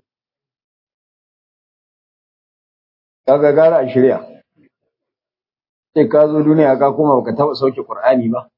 Kaga gara a shirya. Sai ka zo duniya ka kuma baka taɓa sauke Qur'ani ba.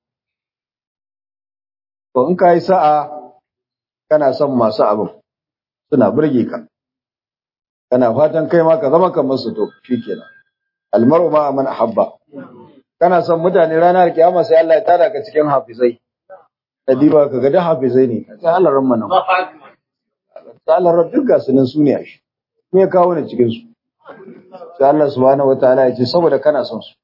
To in ka yi sa'a kana son masu abin suna burge ka, kana fatan kai ma ka zama kamar su to shi kenan. Almaru ma man ahabba. Kana son mutane ranar kiyama sai Allah ya tada ka cikin hafizai. Da diba ka ga da hafizai ne, sai Allah ran mana. Sai Allah ran duk gasu nan su ne shi. Me ya kawo ne cikin su? Sai Allah subhanahu wataala ya ce saboda kana son su.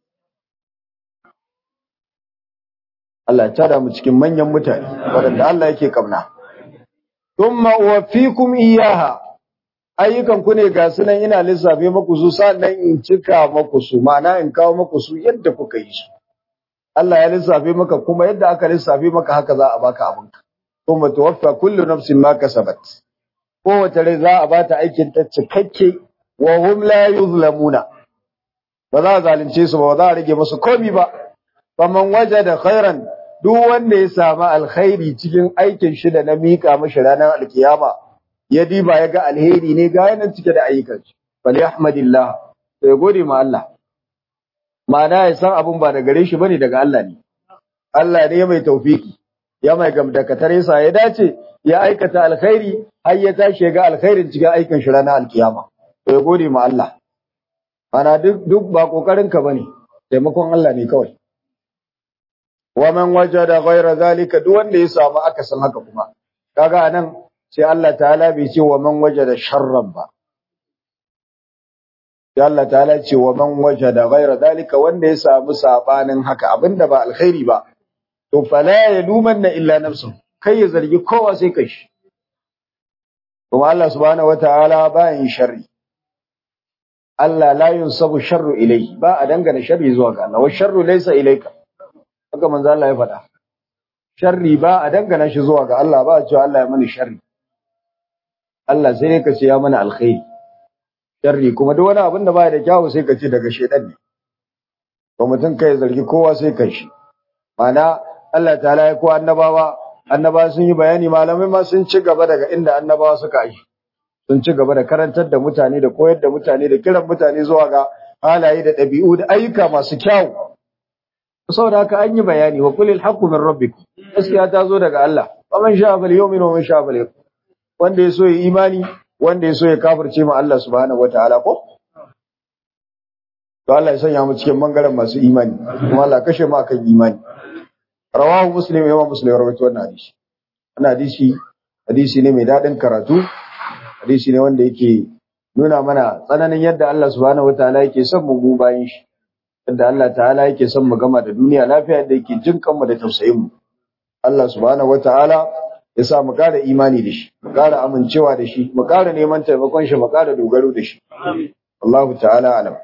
Allah ya tada mu cikin manyan mutane waɗanda Allah yake kamna. Thumma uwaffikum iyyaha. Ayyukan ku ne ga sunan ina lissafe maku su sannan in cika maku su, ma'ana in kawo maku su yadda kuka yi su. Allah ya lissafe maka kuma yadda aka lissafe maka haka za a baka abinka. Thumma tuwaffa kullu nafsin ma kasabat. Kowace rai za a bata aikin ta cikakke wa hum la yuzlamuna. Ba za a zalunce su ba za a rage musu komai ba. Faman wajada khairan, duk wanda ya samu alkhairi cikin aikin shi da na mika mashi ranar alkiyama, ya diba ya ga alheri ne ga yanan cike da ayyukan shi. Falyahmadillah, to ya gode ma Allah. Ma'ana ya san abun ba da gare shi bane daga Allah ne. Allah ne mai tawfiki, ya mai gamdakatar yasa ya dace ya aikata alkhairi har ya tashi ya ga alkhairin cikin aikin shi ranar alkiyama. To ya gode ma Allah. Ana duk ba kokarin ka bane, taimakon Allah ne kawai. wa man wajada ghayra zalika duk wanda ya samu akasin haka kuma kaga anan sai Allah ta'ala bai ce wa man wajada sharran ba sai Allah ta'ala ce wa man wajada ghayra zalika wanda ya samu sabanin haka abinda ba alkhairi ba to fala yalumanna illa nafsu kai ya zargi kowa sai kai shi kuma Allah subhanahu wataala ba yin sharri Allah la yunsabu sharru ilayhi ba a dangana sharri zuwa ga Allah wa sharru laysa ilayka haka manzo Allah ya faɗa sharri ba a dangana shi zuwa ga Allah ba a cewa Allah ya mani sharri Allah sai ka ce ya mana alkhairi sharri kuma duk wani abin da baya da kyawu sai ka ce daga shedan ne to mutum kai zargi kowa sai kai shi mana Allah ta'ala ya ko annabawa sun yi bayani malamai ma sun ci gaba daga inda annabawa suka yi sun ci gaba da karantar da mutane da koyar da mutane da kiran mutane zuwa ga halaye da ɗabi'u da ayyuka masu kyawu saboda haka an yi bayani wa kulil haqqu min rabbikum gaskiya ta zo daga Allah wa man sha'a falyu'min wa man sha'a falyakfur wanda ya so ya imani wanda ya so ya kafirce ma Allah subhanahu wataala ko to Allah ya sanya mu cikin bangaren masu imani kuma Allah kashe mu akan imani rawahu muslim imam muslim rawaito wannan hadisi ne mai dadin karatu hadisi ne wanda yake nuna mana tsananin yadda Allah subhanahu wataala yake son mu bayin shi yadda Allah ta'ala yake son mu gama da duniya lafiya yadda yake jin kanmu da tausayin mu Allah subhanahu wataala ya sa mu ƙara imani da shi mu ƙara amincewa da shi mu ƙara neman taimakon shi mu ƙara dogaro da shi Allahu ta'ala alam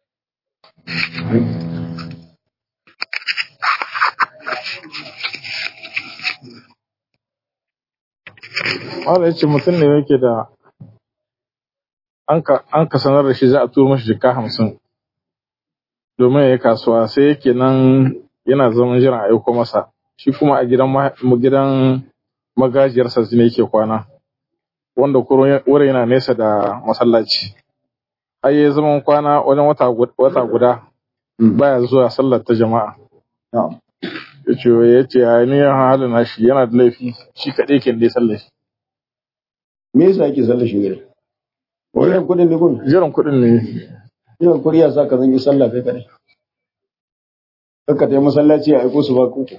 wanda yace mutum ne yake da an ka sanar da shi za a turo mashi jika 50 domin ya yi kasuwa sai yake nan yana zaman jiran aiko masa shi kuma a gidan magajiyarsa ne yake kwana wanda wurin yana nesa da masallaci har ya zaman kwana wajen wata guda baya zuwa sallar ta jama'a yace ya ne halin nashi yana da laifi shi kaɗai ke dai sallar shi me yasa yake sallar shi gare wannan kudin ne kun jiran kudin ne jiran kudi ya saka zan yi sallah kai kadai kanka tai masallaci a aiko su ba ku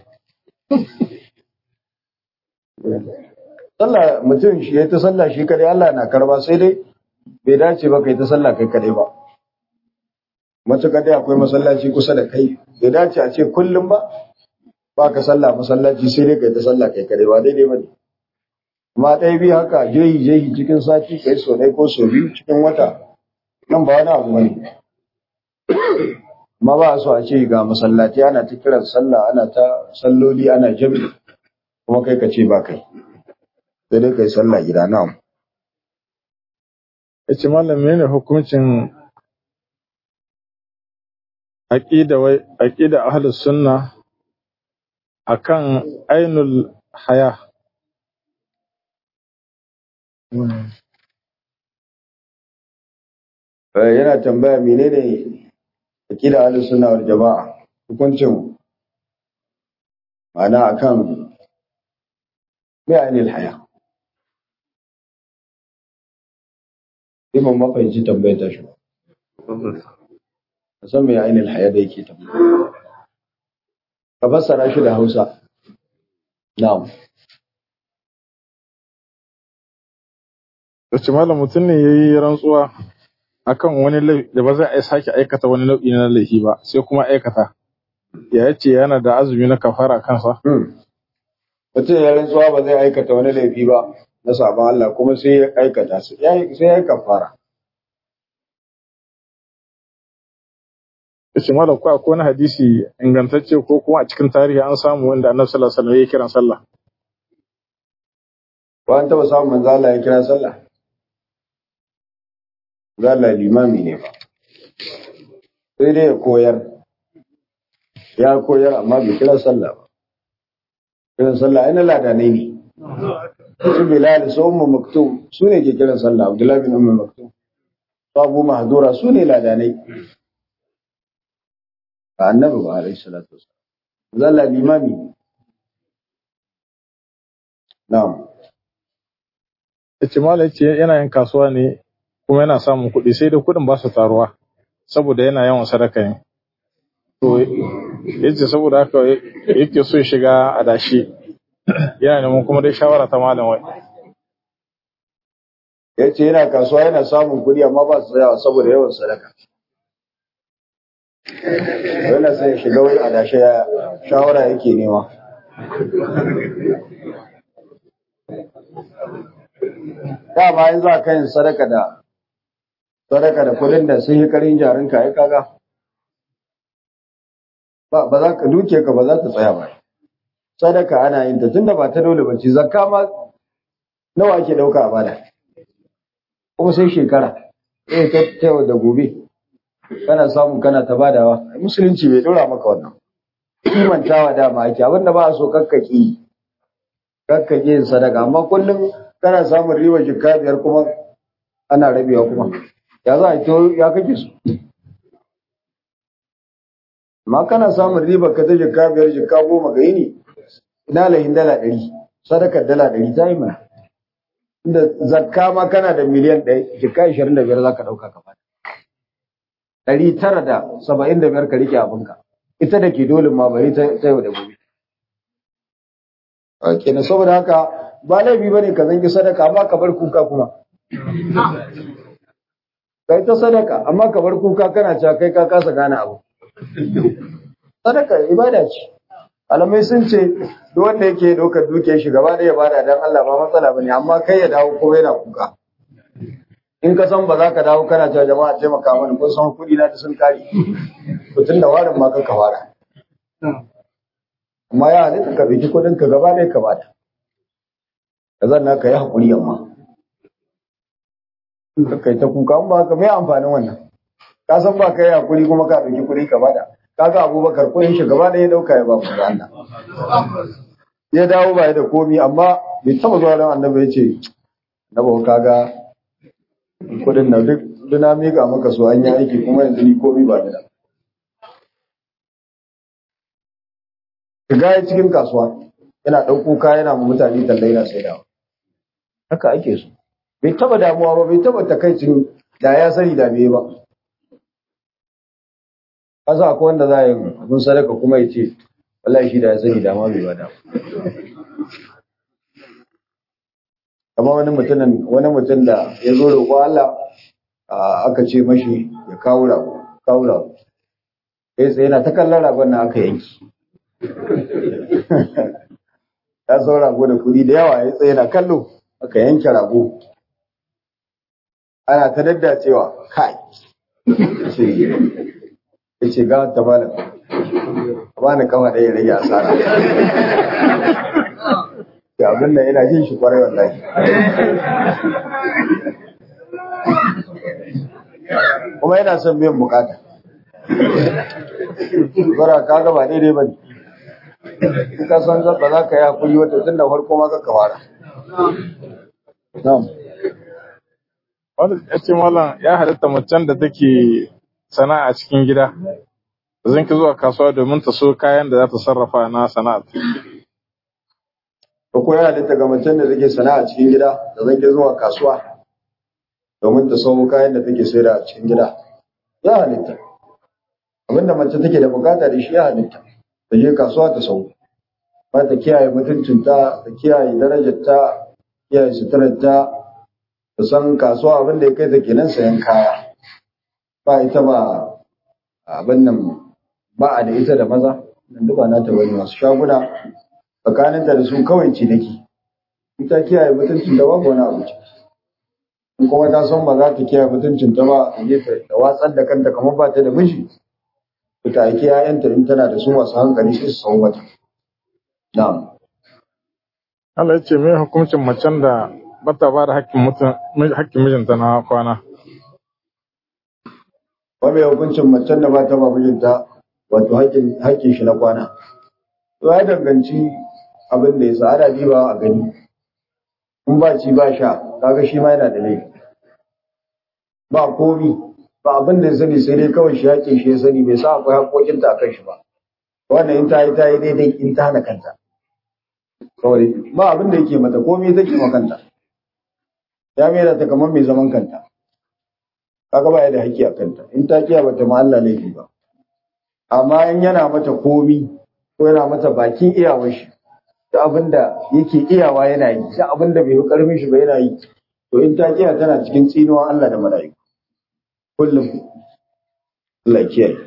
sallah mutum shi ya ta sallah shi kadai Allah na karba sai dai bai dace ba kai ta sallah kai kadai ba mace kadai akwai masallaci kusa da kai bai dace a ce kullum ba ka sallah masallaci sai dai kai ta sallah kai kadai ba daidai ba ne amma ɗaya biyu haka jehi cikin sati kai so ɗaya ko so biyu cikin wata nan ba wani abu bane amma ba a so a ce ga masallaci ana ta kiran sallah ana ta salloli ana jami'i kuma kai ka ce ba kai sai dai kai sallah gida na'am yace malam menene hukuncin aqida ahlus sunna akan ainul haya yana tambaya menene aqida ahlus sunna wal jamaa hukuncin ma'ana akan me ainul haya imam mafaici tambayar ta shi san me ainul haya da yake tambaya ka fassara shi da Hausa na'am wace malam mutum ne yayi rantsuwa akan wani laifi da ba za a sake aikata wani nau'i na laifi ba sai kuma aikata ya yace yana da azumi na kafara kansa mutum ya rantsuwa ba zai aikata wani laifi ba na sabon Allah kuma sai ya aikata sai ya kafara yace malam ko akwai wani hadisi ingantacce ko kuma a cikin tarihi an samu wanda Annabi sallallahu alaihi wasallam ya kiran sallah ko an taba samun manzo Allah ya kira sallah zalla limami ne ba sai dai ya koyar amma bai kira sallah ba kiran sallah ai na ladanai ne su Bilal su Ummu Maktum su ne ke kiran sallah Abdullah bin Ummu Maktum su Abu Mahdura su ne ladanai annabi ba alaihi salatu wasallam zalla limami na'am yace malai ce yana yin kasuwa ne kuma yana samun kuɗi sai dai kuɗin ba su taruwa saboda yana yawan sadaka ne to yace saboda haka yake so ya shiga adashi yana neman kuma dai shawara ta malam wai. Ya ce yana kasuwa yana samun kuɗi amma ba su tsayawa saboda yawan sadaka. Yana sai ya shiga wani adashi ya shawara yake nema. Dama in za ka yin sadaka da kuɗin da sun yi karin jarinka ya kaga. Ba za ka duke ka ba za ta tsaya ba. Sadaka ana yin ta tunda ba ta dole ba ce, zakka ma nawa ake ɗauka a bada. Kuma sai shekara, ta yau da gobe, kana samu kana ta badawa, musulunci bai ɗora maka wannan. Kimantawa dama ake, abinda ba a so kakkaki yin sadaka, amma kullum kana samun riba jikka biyar kuma ana rabewa kuma. Ya za a to ya kake su. Amma kana samun riba ka ta jikka biyar jikka goma ga yini, ina lahin dala 100, sadakar dala 100 ta yi mana. Da zakka ma kana da miliyan 1, jikka 25 za ka ɗauka ka bada. 975 ka rike abinka. Ita da ke dole ma bari ta yau da gobe. Kenan saboda haka ba laifi bane ka zangi sadaka amma ka bar kuka kuma. Kai ta sadaka amma ka bar kuka kana cewa kai ka kasa gane abu. Sadaka ibada ce. Alamai sun ce duk wanda yake ɗaukar dukiyar shi gaba ɗaya bada dan Allah ba matsala bane amma kai ya dawo ko yana kuka. In ka san ba za ka dawo kana cewa jama'a taimaka mana kun san kuɗi na da sun kare. To tun da warin ma ka fara. Amma ya halitta ka biki kuɗin ka gaba ɗaya ka bada. Ka zanna ka yi haƙuri amma. Ka kai ta kuka an ba ka mai amfanin wannan. Ka san ba ka yi haƙuri kuma ka ɗauki kuɗi ka bada. Kaga Abubakar kuɗin shi gaba ɗaya ya ɗauka ya ba ku da Allah. Ya dawo ba ya da komi amma bai taɓa zuwa don annabi ya ce na ba kaga kuɗin na duk na miƙa maka so an yi aiki kuma yanzu ni komi ba da. Shiga cikin kasuwa yana ɗauko kaya yana mutane tallai na sai dawa. Haka ake so. Bai taɓa damuwa ba bai taɓa takaicin da ya sani da bai ba. Kasa akwai wanda za a yi abin sadaka kuma ya ce wallahi shi da ya sani dama bai ba da. Amma wani mutum da ya zo roƙo Allah aka ce mashi ya kawo rago. Sai tsaye na ta kallon ragon na aka yanki. Ya sau rago da kuɗi da yawa ya tsaye na kallo aka yanke rago. Ana ta daddacewa kai. Ya ce ga ta malam. Ba ni kama ɗaya rage asara. Ya abin da ina jin shi kwarai wallahi. Kuma yana son biyan bukata. Bara ka ga ba daidai ba ne. Ka san ba za ka yi hakuri wata tun da farko ma ka fara. Wanda ya ce mallam ya halitta macen da take sana'a cikin gida. Zan ki zuwa kasuwa domin ta so kayan da za ta sarrafa na sana'a. Ko ya halitta ga macen da take sana'a cikin gida da zan ki zuwa kasuwa domin ta so kayan da take sayar a cikin gida. Ya halitta. Abinda mace take da bukata da shi ya halitta. Ta je kasuwa ta sau. Ba ta kiyaye mutuncinta, ta kiyaye darajarta, kiyaye suturarta, ta san kasuwa abinda ya kai ta kenan sayan kaya. Ba ita ba abin nan ba a da ita da maza, nan duba na ta bane masu shaguna tsakaninta da su kawai ciniki. Ita kiyaye mutuncinta babu wani abu. In kuma ta san ba za ta kiyaye mutuncinta ba, ta je ta watsar da kanta kamar ba ta da miji. Ta aiki ‘ya'yanta in tana da su masu hankali sai su sau mata. Na'am. Allah ya ce mai hukuncin macen da bata ba da hakkin mijinta na kwana. Ba mai hukuncin macen da bata ba mijinta wato hakkin shi na kwana. To ya danganci abin da ya sa ana diba a gani. In ba ci ba sha, kaga shi ma yana da laifi. Ba komi. Ba abin da ya sani sai dai kawai shi haƙin shi ya sani bai sa akwai haƙoƙinta a kan shi ba. Wannan in ta yi daidai in ta hana kanta. Kawai ba abin da yake mata komai take ma kanta. Ya mai da ta kamar mai zaman kanta. Kaga ba ya da haƙƙi a kanta. In ta kiya bata ma Allah laifi ba. amma in yana mata komi ko yana mata bakin iyawar shi da abinda yake iyawa yana yi da abinda bai yi karfin shi ba yana yi to in ta kiya tana cikin tsinuwan Allah da mala'iku kullum Allah ya kiyaye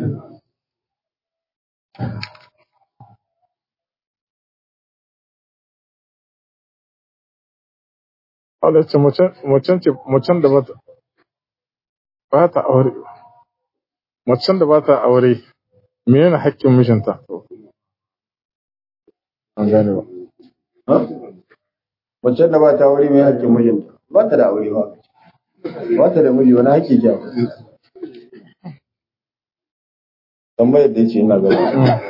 Allah ce macen da ba ta aure, macen da ba ta aure, menene haƙƙin mijinta? An gane ba. Macen da ba ta aure mai haƙƙin mijinta, ba ta da aure ba, ba ta da miji wani haƙƙi kya. Tambayar da ya ce ina gaba.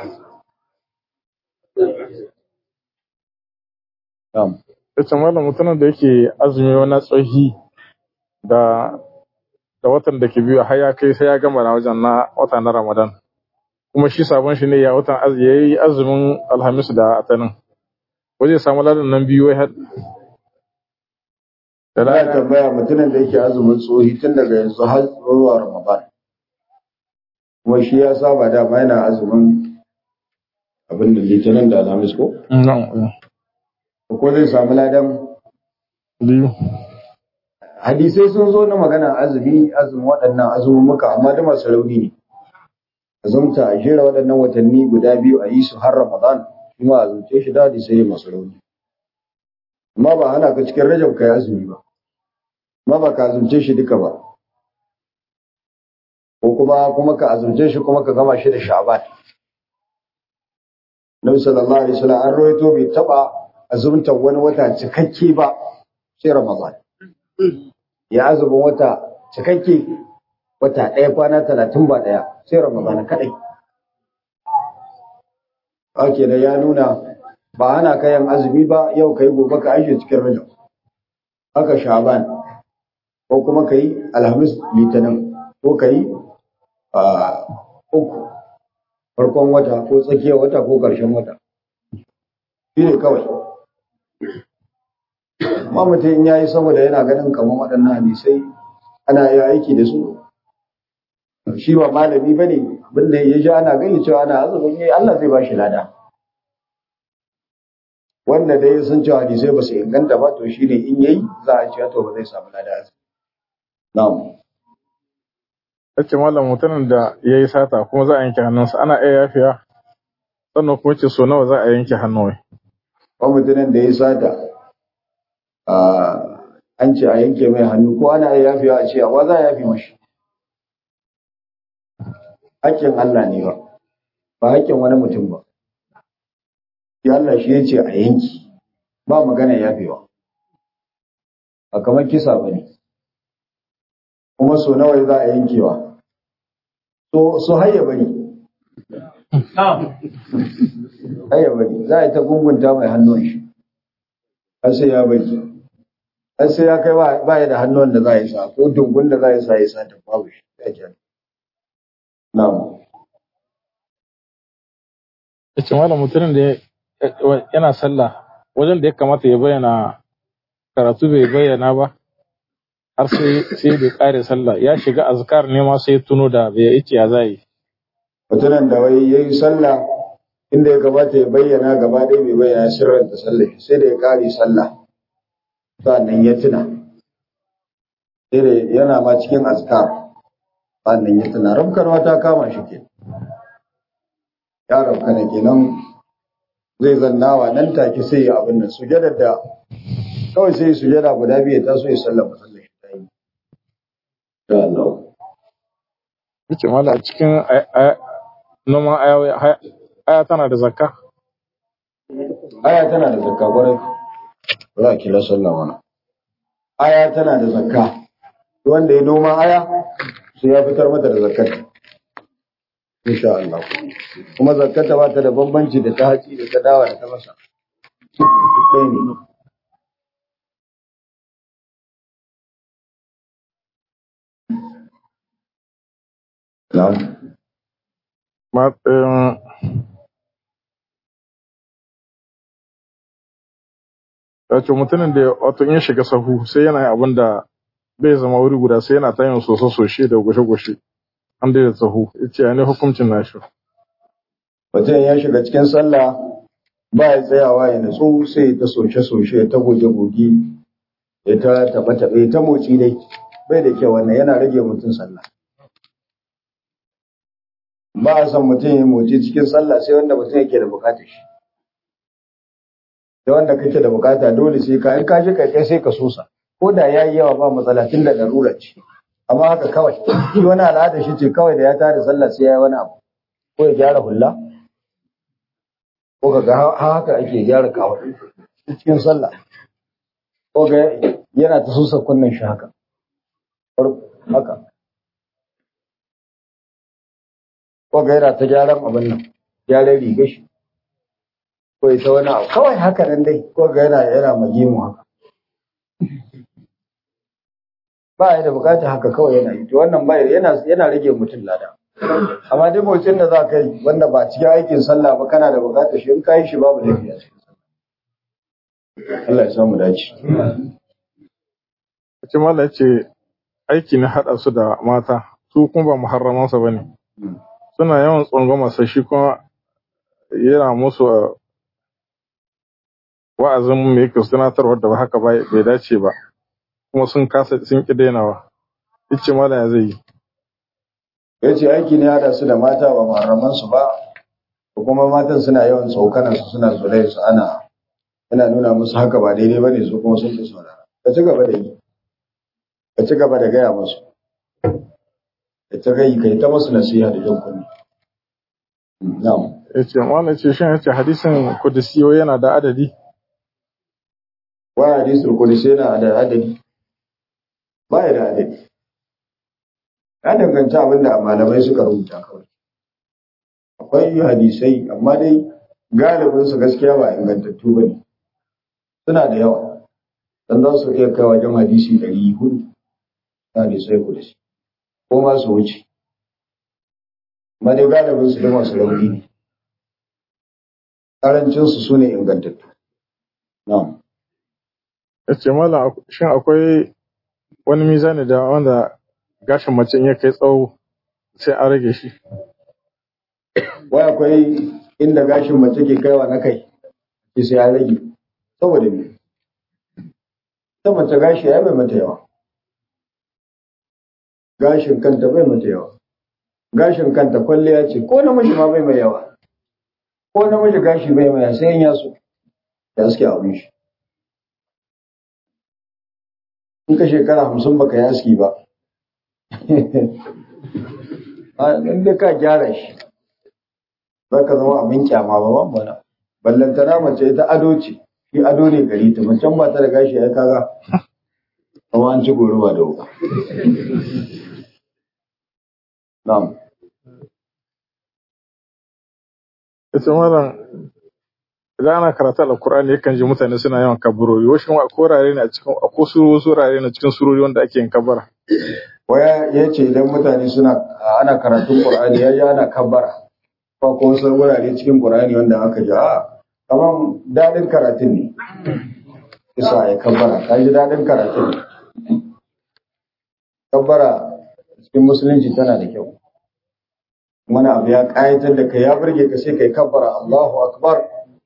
Ita malam mutumin da yake azumi wani tsohi da watan da ke biyu har ya kai sai ya gama na wajen na wata na Ramadan. Kuma shi sabon shi ne ya watan ya yi azumin Alhamis da Atanin. Ko zai samu ladan nan biyu wai har. Da na tambaya mutumin da yake azumin tsohi tun daga yanzu har zuwa Ramadan. Kuma shi ya saba dama yana azumin abin da Litinin da Alhamis ko? Ko zai samu ladan biyu. Hadisai sun zo na magana azumin waɗannan azumumuka amma da masu rauni ne. Azumta a jera waɗannan watanni guda biyu a yi su har Ramadan kuma azumce shi da hadisai masu rauni. Amma ba hana ka cikin Rajab ka yi azumi ba. Amma ba ka azumce shi duka ba. Ko kuma ka azumce shi kuma ka gama shi da Sha'ban. Nabi sallallahu alaihi wasallam an rawaito bai taba azumtar wani wata cikakke ba sai Ramadan. Ya azumin wata cikakke wata ɗaya kwana 30 ba ɗaya sai Ramadan kaɗai. Ake da ya nuna ba ana kayan azumi ba yau kai gobe ka aishe cikin Rajab. Haka Sha'ban ko kuma kai Alhamis Litinin ko kai uku farkon wata ko tsakiyar wata ko ƙarshen wata. Shi ne kawai. Amma mutum in yayi saboda yana ganin kamar waɗannan hadisai ana iya aiki da su. Shi ba malami bane abinda ya ji ana gani cewa ana azumin yayi Allah zai ba shi lada. Wanda dai sun cewa hadisai ba su inganta ba to shine in yayi za a ce to ba zai samu lada. Na'am. Yace mallam mutumin da yayi sata kuma za a yanke hannunsa ana iya yafiya sannan kuma ce so nawa za a yanke hannuwai. Ko mutumin da yayi sata an ce a yanke mai hannu ko ana iya yafiya a ce wa za a yafi mashi. Hakkin Allah ne ba hakkin wani mutum ba. Ya Allah shi ya ce a yanki ba magana yafewa. A kamar kisa ba ne. Kuma so nawa za a yankewa. So hayya bari. Hayya bari. Za a yi ta gungunta mai hannun shi. Har sai ya bari. Har sai ya kai ba ya da hannun da za a yi sa ko dungun da za a yi sa ya sa ta babu shi. Ya ke. Na'am. Yace malam mutumin da yana sallah wajen da ya kamata ya bayyana karatu bai bayyana ba har sai bai kare sallah ya shiga azkar ne ma sai tuno da bai yace ya zai mutumin da wai yayi sallah inda ya kamata ya bayyana gaba ɗaya bai bayyana sirrin da sallah sai da ya kare sallah sannan ya tuna sai da yana ma cikin azkar sannan ya tuna rabkarwa ta kama shi ke ya rabkana kenan zai zannawa nan take sai ya abin nan sujadar da kawai sai sujada guda biyu ta so ya sallama sallar shi tayi da Allah yace mala a cikin noman aya tana da zakka aya tana da zakka kwarai za ki la sallama aya tana da zakka wanda ya noma aya sai ya fitar mata da zakkar insha Allah kuma zakkata ba ta da bambanci da ta haƙi da ta dawa da ta masa ɗaya ne na'am wato mutumin da wato in ya shiga sahu sai yana abin da bai zama wuri guda sai yana ta yin soso-soshe da gushe-gushe an da tsaho yace ya ne hukuncin nashi. mutum ya shiga cikin sallah ba ya tsayawa ya natsu sai ta soce-soce ta goge-goge ya ta taɓe-taɓe ta moci dai bai da kyau wannan yana rage mutum sallah. Ba a son mutum ya moci cikin sallah sai wanda mutum yake da bukatar shi. Da wanda kake da bukata dole sai ka in ka shi kai sai ka sosa ko da ya yi yawa ba matsala tun da larura ce. Amma haka kawai shi wani al'ada shi ce kawai da ya tada sallah sai ya yi wani abu ko ya gyara hulla ko ka ga haka ake gyara kawai cikin sallah ko ga yana ta sosa kunnen shi haka ko ga yana ta gyaran abin nan gyaran riga shi ko ita wani abu kawai haka nan dai ko ga yana magimu haka ba ya da bukata haka kawai yana yi to wannan ba yana rage mutum lada amma duk motsin da za ka yi wanda ba cikin aikin sallah ba kana da bukata shi in ka yi shi babu laifi a cikin sallah. Allah ya samu dace. Kace mallan yace aiki na hada su da mata su kuma ba muharramansa bane. Suna yawan tsangwama sai shi kuma yana musu wa'azin me yake tunatarwa da ba haka bai dace ba kuma sun ki dainawa. Yace mallan ya zai yi. Yace aiki ne hada su da mata ba muharraman su ba kuma matan suna yawan tsokanar su suna zulai su ana nuna musu haka ba daidai bane su kuma sun ki saurara. Ka ci gaba da yi. Ka ci gaba da gaya musu. Ka ta kai ta musu nasiha da jan kunni. Na'am. Yace mallan ce shin yace hadisin kudusiyo yana da adadi? Wa hadisul kudusi yana da adadi? Ba ya da adadi. Ya danganci abin da malamai suka rubuta kawai. Akwai hadisai amma dai galibin su gaskiya ba ingantattu ba ne. Suna da yawa. Dan za su iya kai wajen hadisi 400 na hadisai kudusi. Ko ma su wuce. Amma dai galibin su da masu rauni ne. Karancin su ne ingantattu. Na'am. Yace mallam shin akwai wani mizani da wanda gashin mace in ya kai tsawo sai an rage shi? Wai akwai inda gashin mace ke kaiwa na kai sai an rage saboda me? Ta mace gashi ya bai mata yawa. Gashin kanta bai mata yawa. Gashin kanta kwalliya ce ko namiji ma bai mai yawa. Ko namiji gashi bai mai sai in ya so. Ya suke abin shi. In ka shekara 50 baka yi aski ba. Inda ka gyara shi ba ka zama abin kyama ba bambana ballantana mace ita ado ce shi ado ne gari ta macen ba ta da gashi ya kaga kuma an ci goruwa da wuka. Na'am. Ita mallam idan ana karatu alkur'ani yakan ji mutane suna yawan kaburori washin wa korare ne a cikin akwai surare ne cikin surori wanda ake yin kabara. Waya ya ce idan mutane ana karatun Qur'ani ya ji ana kabbara ko wasu wurare cikin Qur'ani wanda aka ji kamar daɗin karatun ne isa ya kabbara ka ji daɗin karatun ne. Kabbara cikin musulunci tana da kyau wani abu ya ƙayatar da kai ya burge ka sai kai kabbara Allahu akbar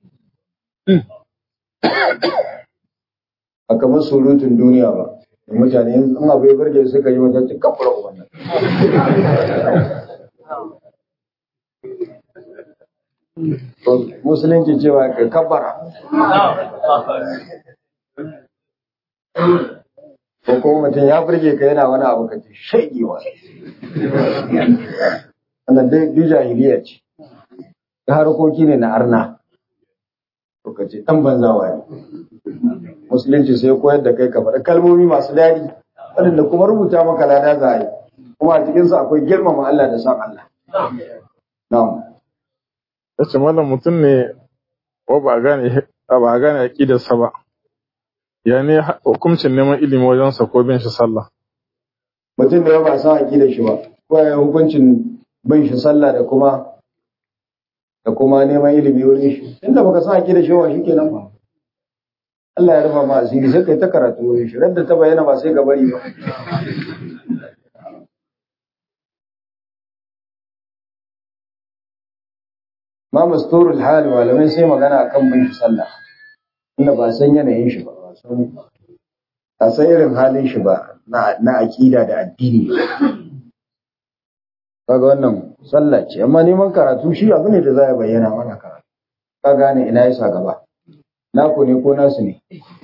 a kamar surutun duniya ba da mutane in abu ya burge suka yi wata cikin kabbara wannan musulunci cewa ka kabbara ko kuma mutum ya burge ka yana wani abu ka ce shaigewa wannan dai jahiliya ce da harkoki ne na arna to ka ce dan banzawa ne musulunci sai koyar da kai ka faɗi kalmomi masu daɗi waɗanda kuma rubuta maka lada za a yi kuma a cikinsu akwai girmama Allah da san Allah. Na'am. Yace mallam mutum ne ko ba a gane aqidarsa ba. Ya ne hukuncin neman ilimi wajen sa ko bin shi sallah? Mutum da ba a san aqidar shi ba. Ko ya hukuncin bin shi sallah da kuma neman ilimi wurin shi. Inda baka san aqidar shi ba shikenan ba. Allah ya rufa ma asiri sai kai ta karatu wurin shi. Radda ta bayyana ba sai ga bari ba. ma masturul hal malamai sai magana akan bin sallah inda ba san yanayin shi ba ba san irin halin shi ba na aqida da addini kaga wannan sallah ce amma neman karatu shi abu ne da za ya bayyana mana karatu ka gane ina yasa gaba naku ne ko nasu ne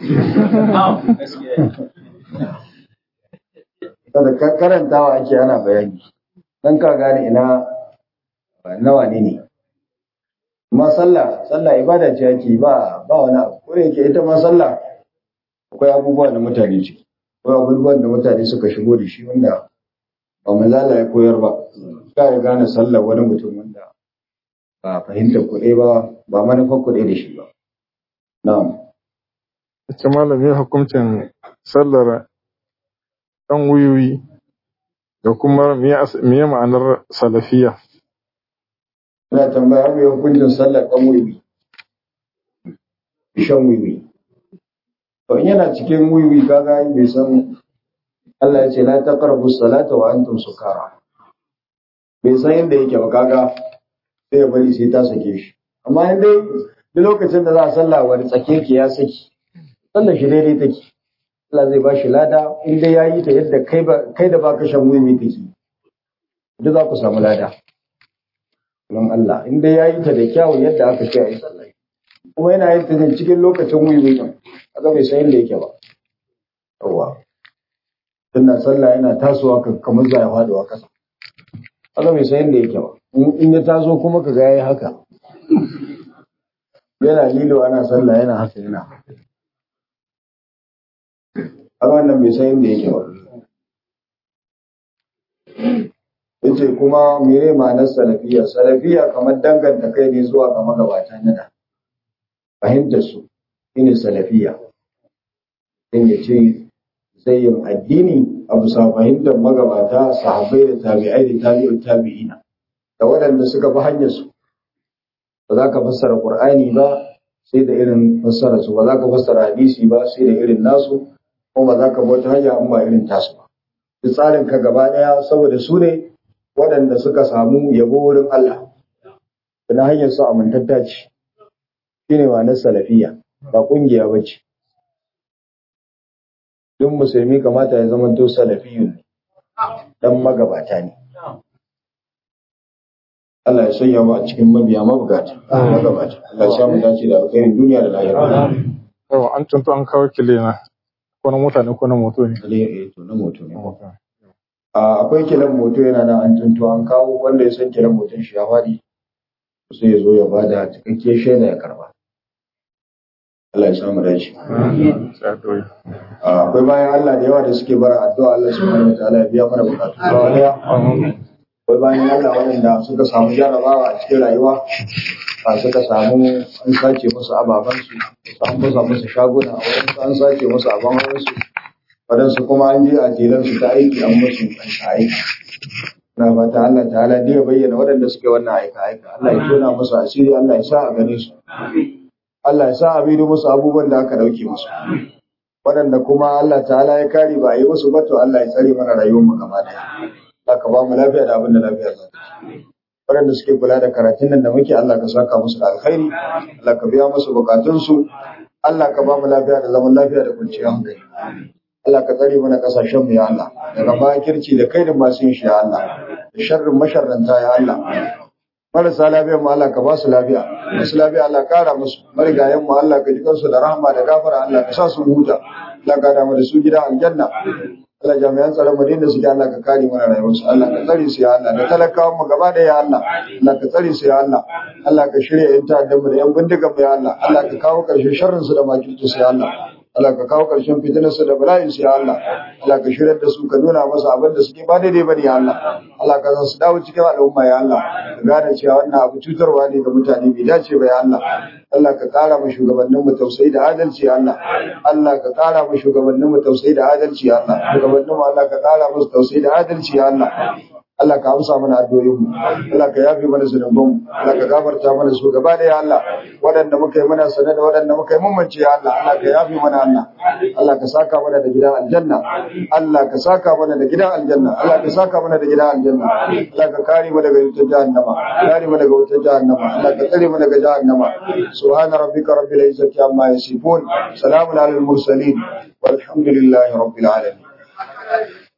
kada karantawa ake ana bayani dan ka gane ina nawa ne amma sallah ibada ce ake ba wani abu ko yake ita ma sallah akwai abubuwa da mutane ce akwai abubuwan da mutane suka shigo da shi wanda ba manzala ya koyar ba ka ya gane sallah wani mutum wanda ba fahimtar kuɗi ba manufar kuɗi da shi ba na'am ita malami hukuncin sallar ɗan wuyoyi da kuma miye ma'anar salafiya. Ina tambaya mai hukuncin sallar ɗan wiwi, shan wiwi. To in yana cikin wiwi kaga bai san Allah ya ce la taqrabu salata wa antum sukara. Bai san inda yake ba kaga sai ya bari sai ta sake shi. Amma in dai duk lokacin da za a sallah wani tsake ki ya saki. Sallar shi daidai take. Allah zai ba shi lada in dai yayi ta yadda kai da baka shan wiwi kake. Duk za ku samu lada. Don Allah in dai yayi ta da kyau yadda aka ce ayi sallah kuma yana yin ta cikin lokacin wiwi din kaga bai san inda yake ba yawa tunda sallah yana tasowa kamar zai faduwa kasa kaga bai san inda yake ba in ya taso kuma kaga yayi haka yana lilo ana sallah yana haka yana kaga wannan bai san inda yake ba yace kuma mene ma'anar salafiya salafiya kamar danganta kai ne zuwa ga magabata na da fahimtar su shine salafiya din yace sai yin addini a bisa fahimtar magabata sahabbai da tabi'ai da tabi'ut tabi'ina da waɗanda suka bi hanyar su ba za ka fassara qur'ani ba sai da irin fassara su ba za ka fassara hadisi ba sai da irin nasu kuma ba za ka bauta hanya an ba irin tasu ba tsarin ka gaba daya saboda su ne waɗanda suka samu yabo wurin Allah na hanyar su amintatta ce shi ne ma'anar salafiya ba ƙungiya ba ce duk musulmi kamata ya zama to salafiyun ne dan magabata ne Allah ya sanya mu a cikin mabiya magabata Allah ya samu dace da alkhairin duniya da lahira yawa an tuntu an kawo kilena ko na mutane ko na moto ne to na moto ne akwai kilan moto yana nan an tuntu an kawo wanda ya san kilan moton shi ya faɗi sai ya zo ya bada cikakkiyar shaida ya karba Allah ya samu dace akwai bayan Allah da yawa da suke bara addu'a Allah subhanahu wataala ya biya mana bukatu akwai bayan Allah waɗanda suka samu jarabawa a cikin rayuwa suka samu an sace musu ababansu an fasa musu shaguna an sace musu aban hawansu waɗansu kuma an je a jelansu ta aiki an musu aiki na fata Allah ta'ala da ya bayyana waɗanda suke wannan aika Allah ya tona musu asiri Allah ya sa a gane su Allah ya sa a bido musu abubuwan da aka dauke musu waɗanda kuma Allah ta'ala ya kare ba a yi musu ba to Allah ya tsare mana rayuwar mu gaba daya Allah ka ba mu lafiya da abin da lafiya za ta waɗanda suke kula da karatun nan da muke Allah ka saka musu da alkhairi Allah ka biya musu bukatunsu Allah ka ba mu lafiya da zaman lafiya da kwanciyar hankali Allah ka tsare mana kasashen mu ya Allah daga makirci da kaidin masu yin shi ya Allah da sharrin masharranta ya Allah marasa lafiya mu Allah ka ba su lafiya masu lafiya Allah kara musu marigayen mu Allah ka ji kansu da rahama da gafara Allah ka sa su huta Allah ka da mu da su gida aljanna Allah jami'an tsaron mu da suke Allah ka kare mana rayuwar su Allah ka tsare su ya Allah da talakawan mu gaba da ya Allah Allah ka tsare su ya Allah Allah ka shirya yan ta'addan mu da yan bindigan mu ya Allah Allah ka kawo karshen sharrin su da makirci su ya Allah Allah ka kawo ƙarshen fitinarsu da bala'insu ya Allah. Allah ka shirar da su ka nuna masa abin da suke ba daidai bane ya Allah. Allah ka san su dawo cikin al'umma ya Allah. Ka gane cewa wannan abu cutarwa ne ga mutane bai dace ba ya Allah. Allah ka ƙara mu shugabannin mu tausayi da adalci ya Allah. Allah ka ƙara mu shugabannin mu tausayi da adalci ya Allah. Shugabannin mu Allah ka ƙara musu tausayi da adalci ya Allah. Allah ka amsa mana addu'o'in mu Allah ka yafe mana zunuban mu Allah ka gafarta mana su gaba da ya Allah waɗanda muka yi mana sanar da waɗanda muka yi mummunce ya Allah Allah ka yafe mana Allah Allah ka saka mana da gidan aljanna Allah ka saka mana da gidan aljanna Allah ka saka mana da gidan aljanna Allah ka kare mu daga wutar jahannama kare mu daga wutar jahannama Allah ka tsare mu daga jahannama subhana rabbika rabbil izzati amma yasifun salamun alal mursalin walhamdulillahi rabbil alamin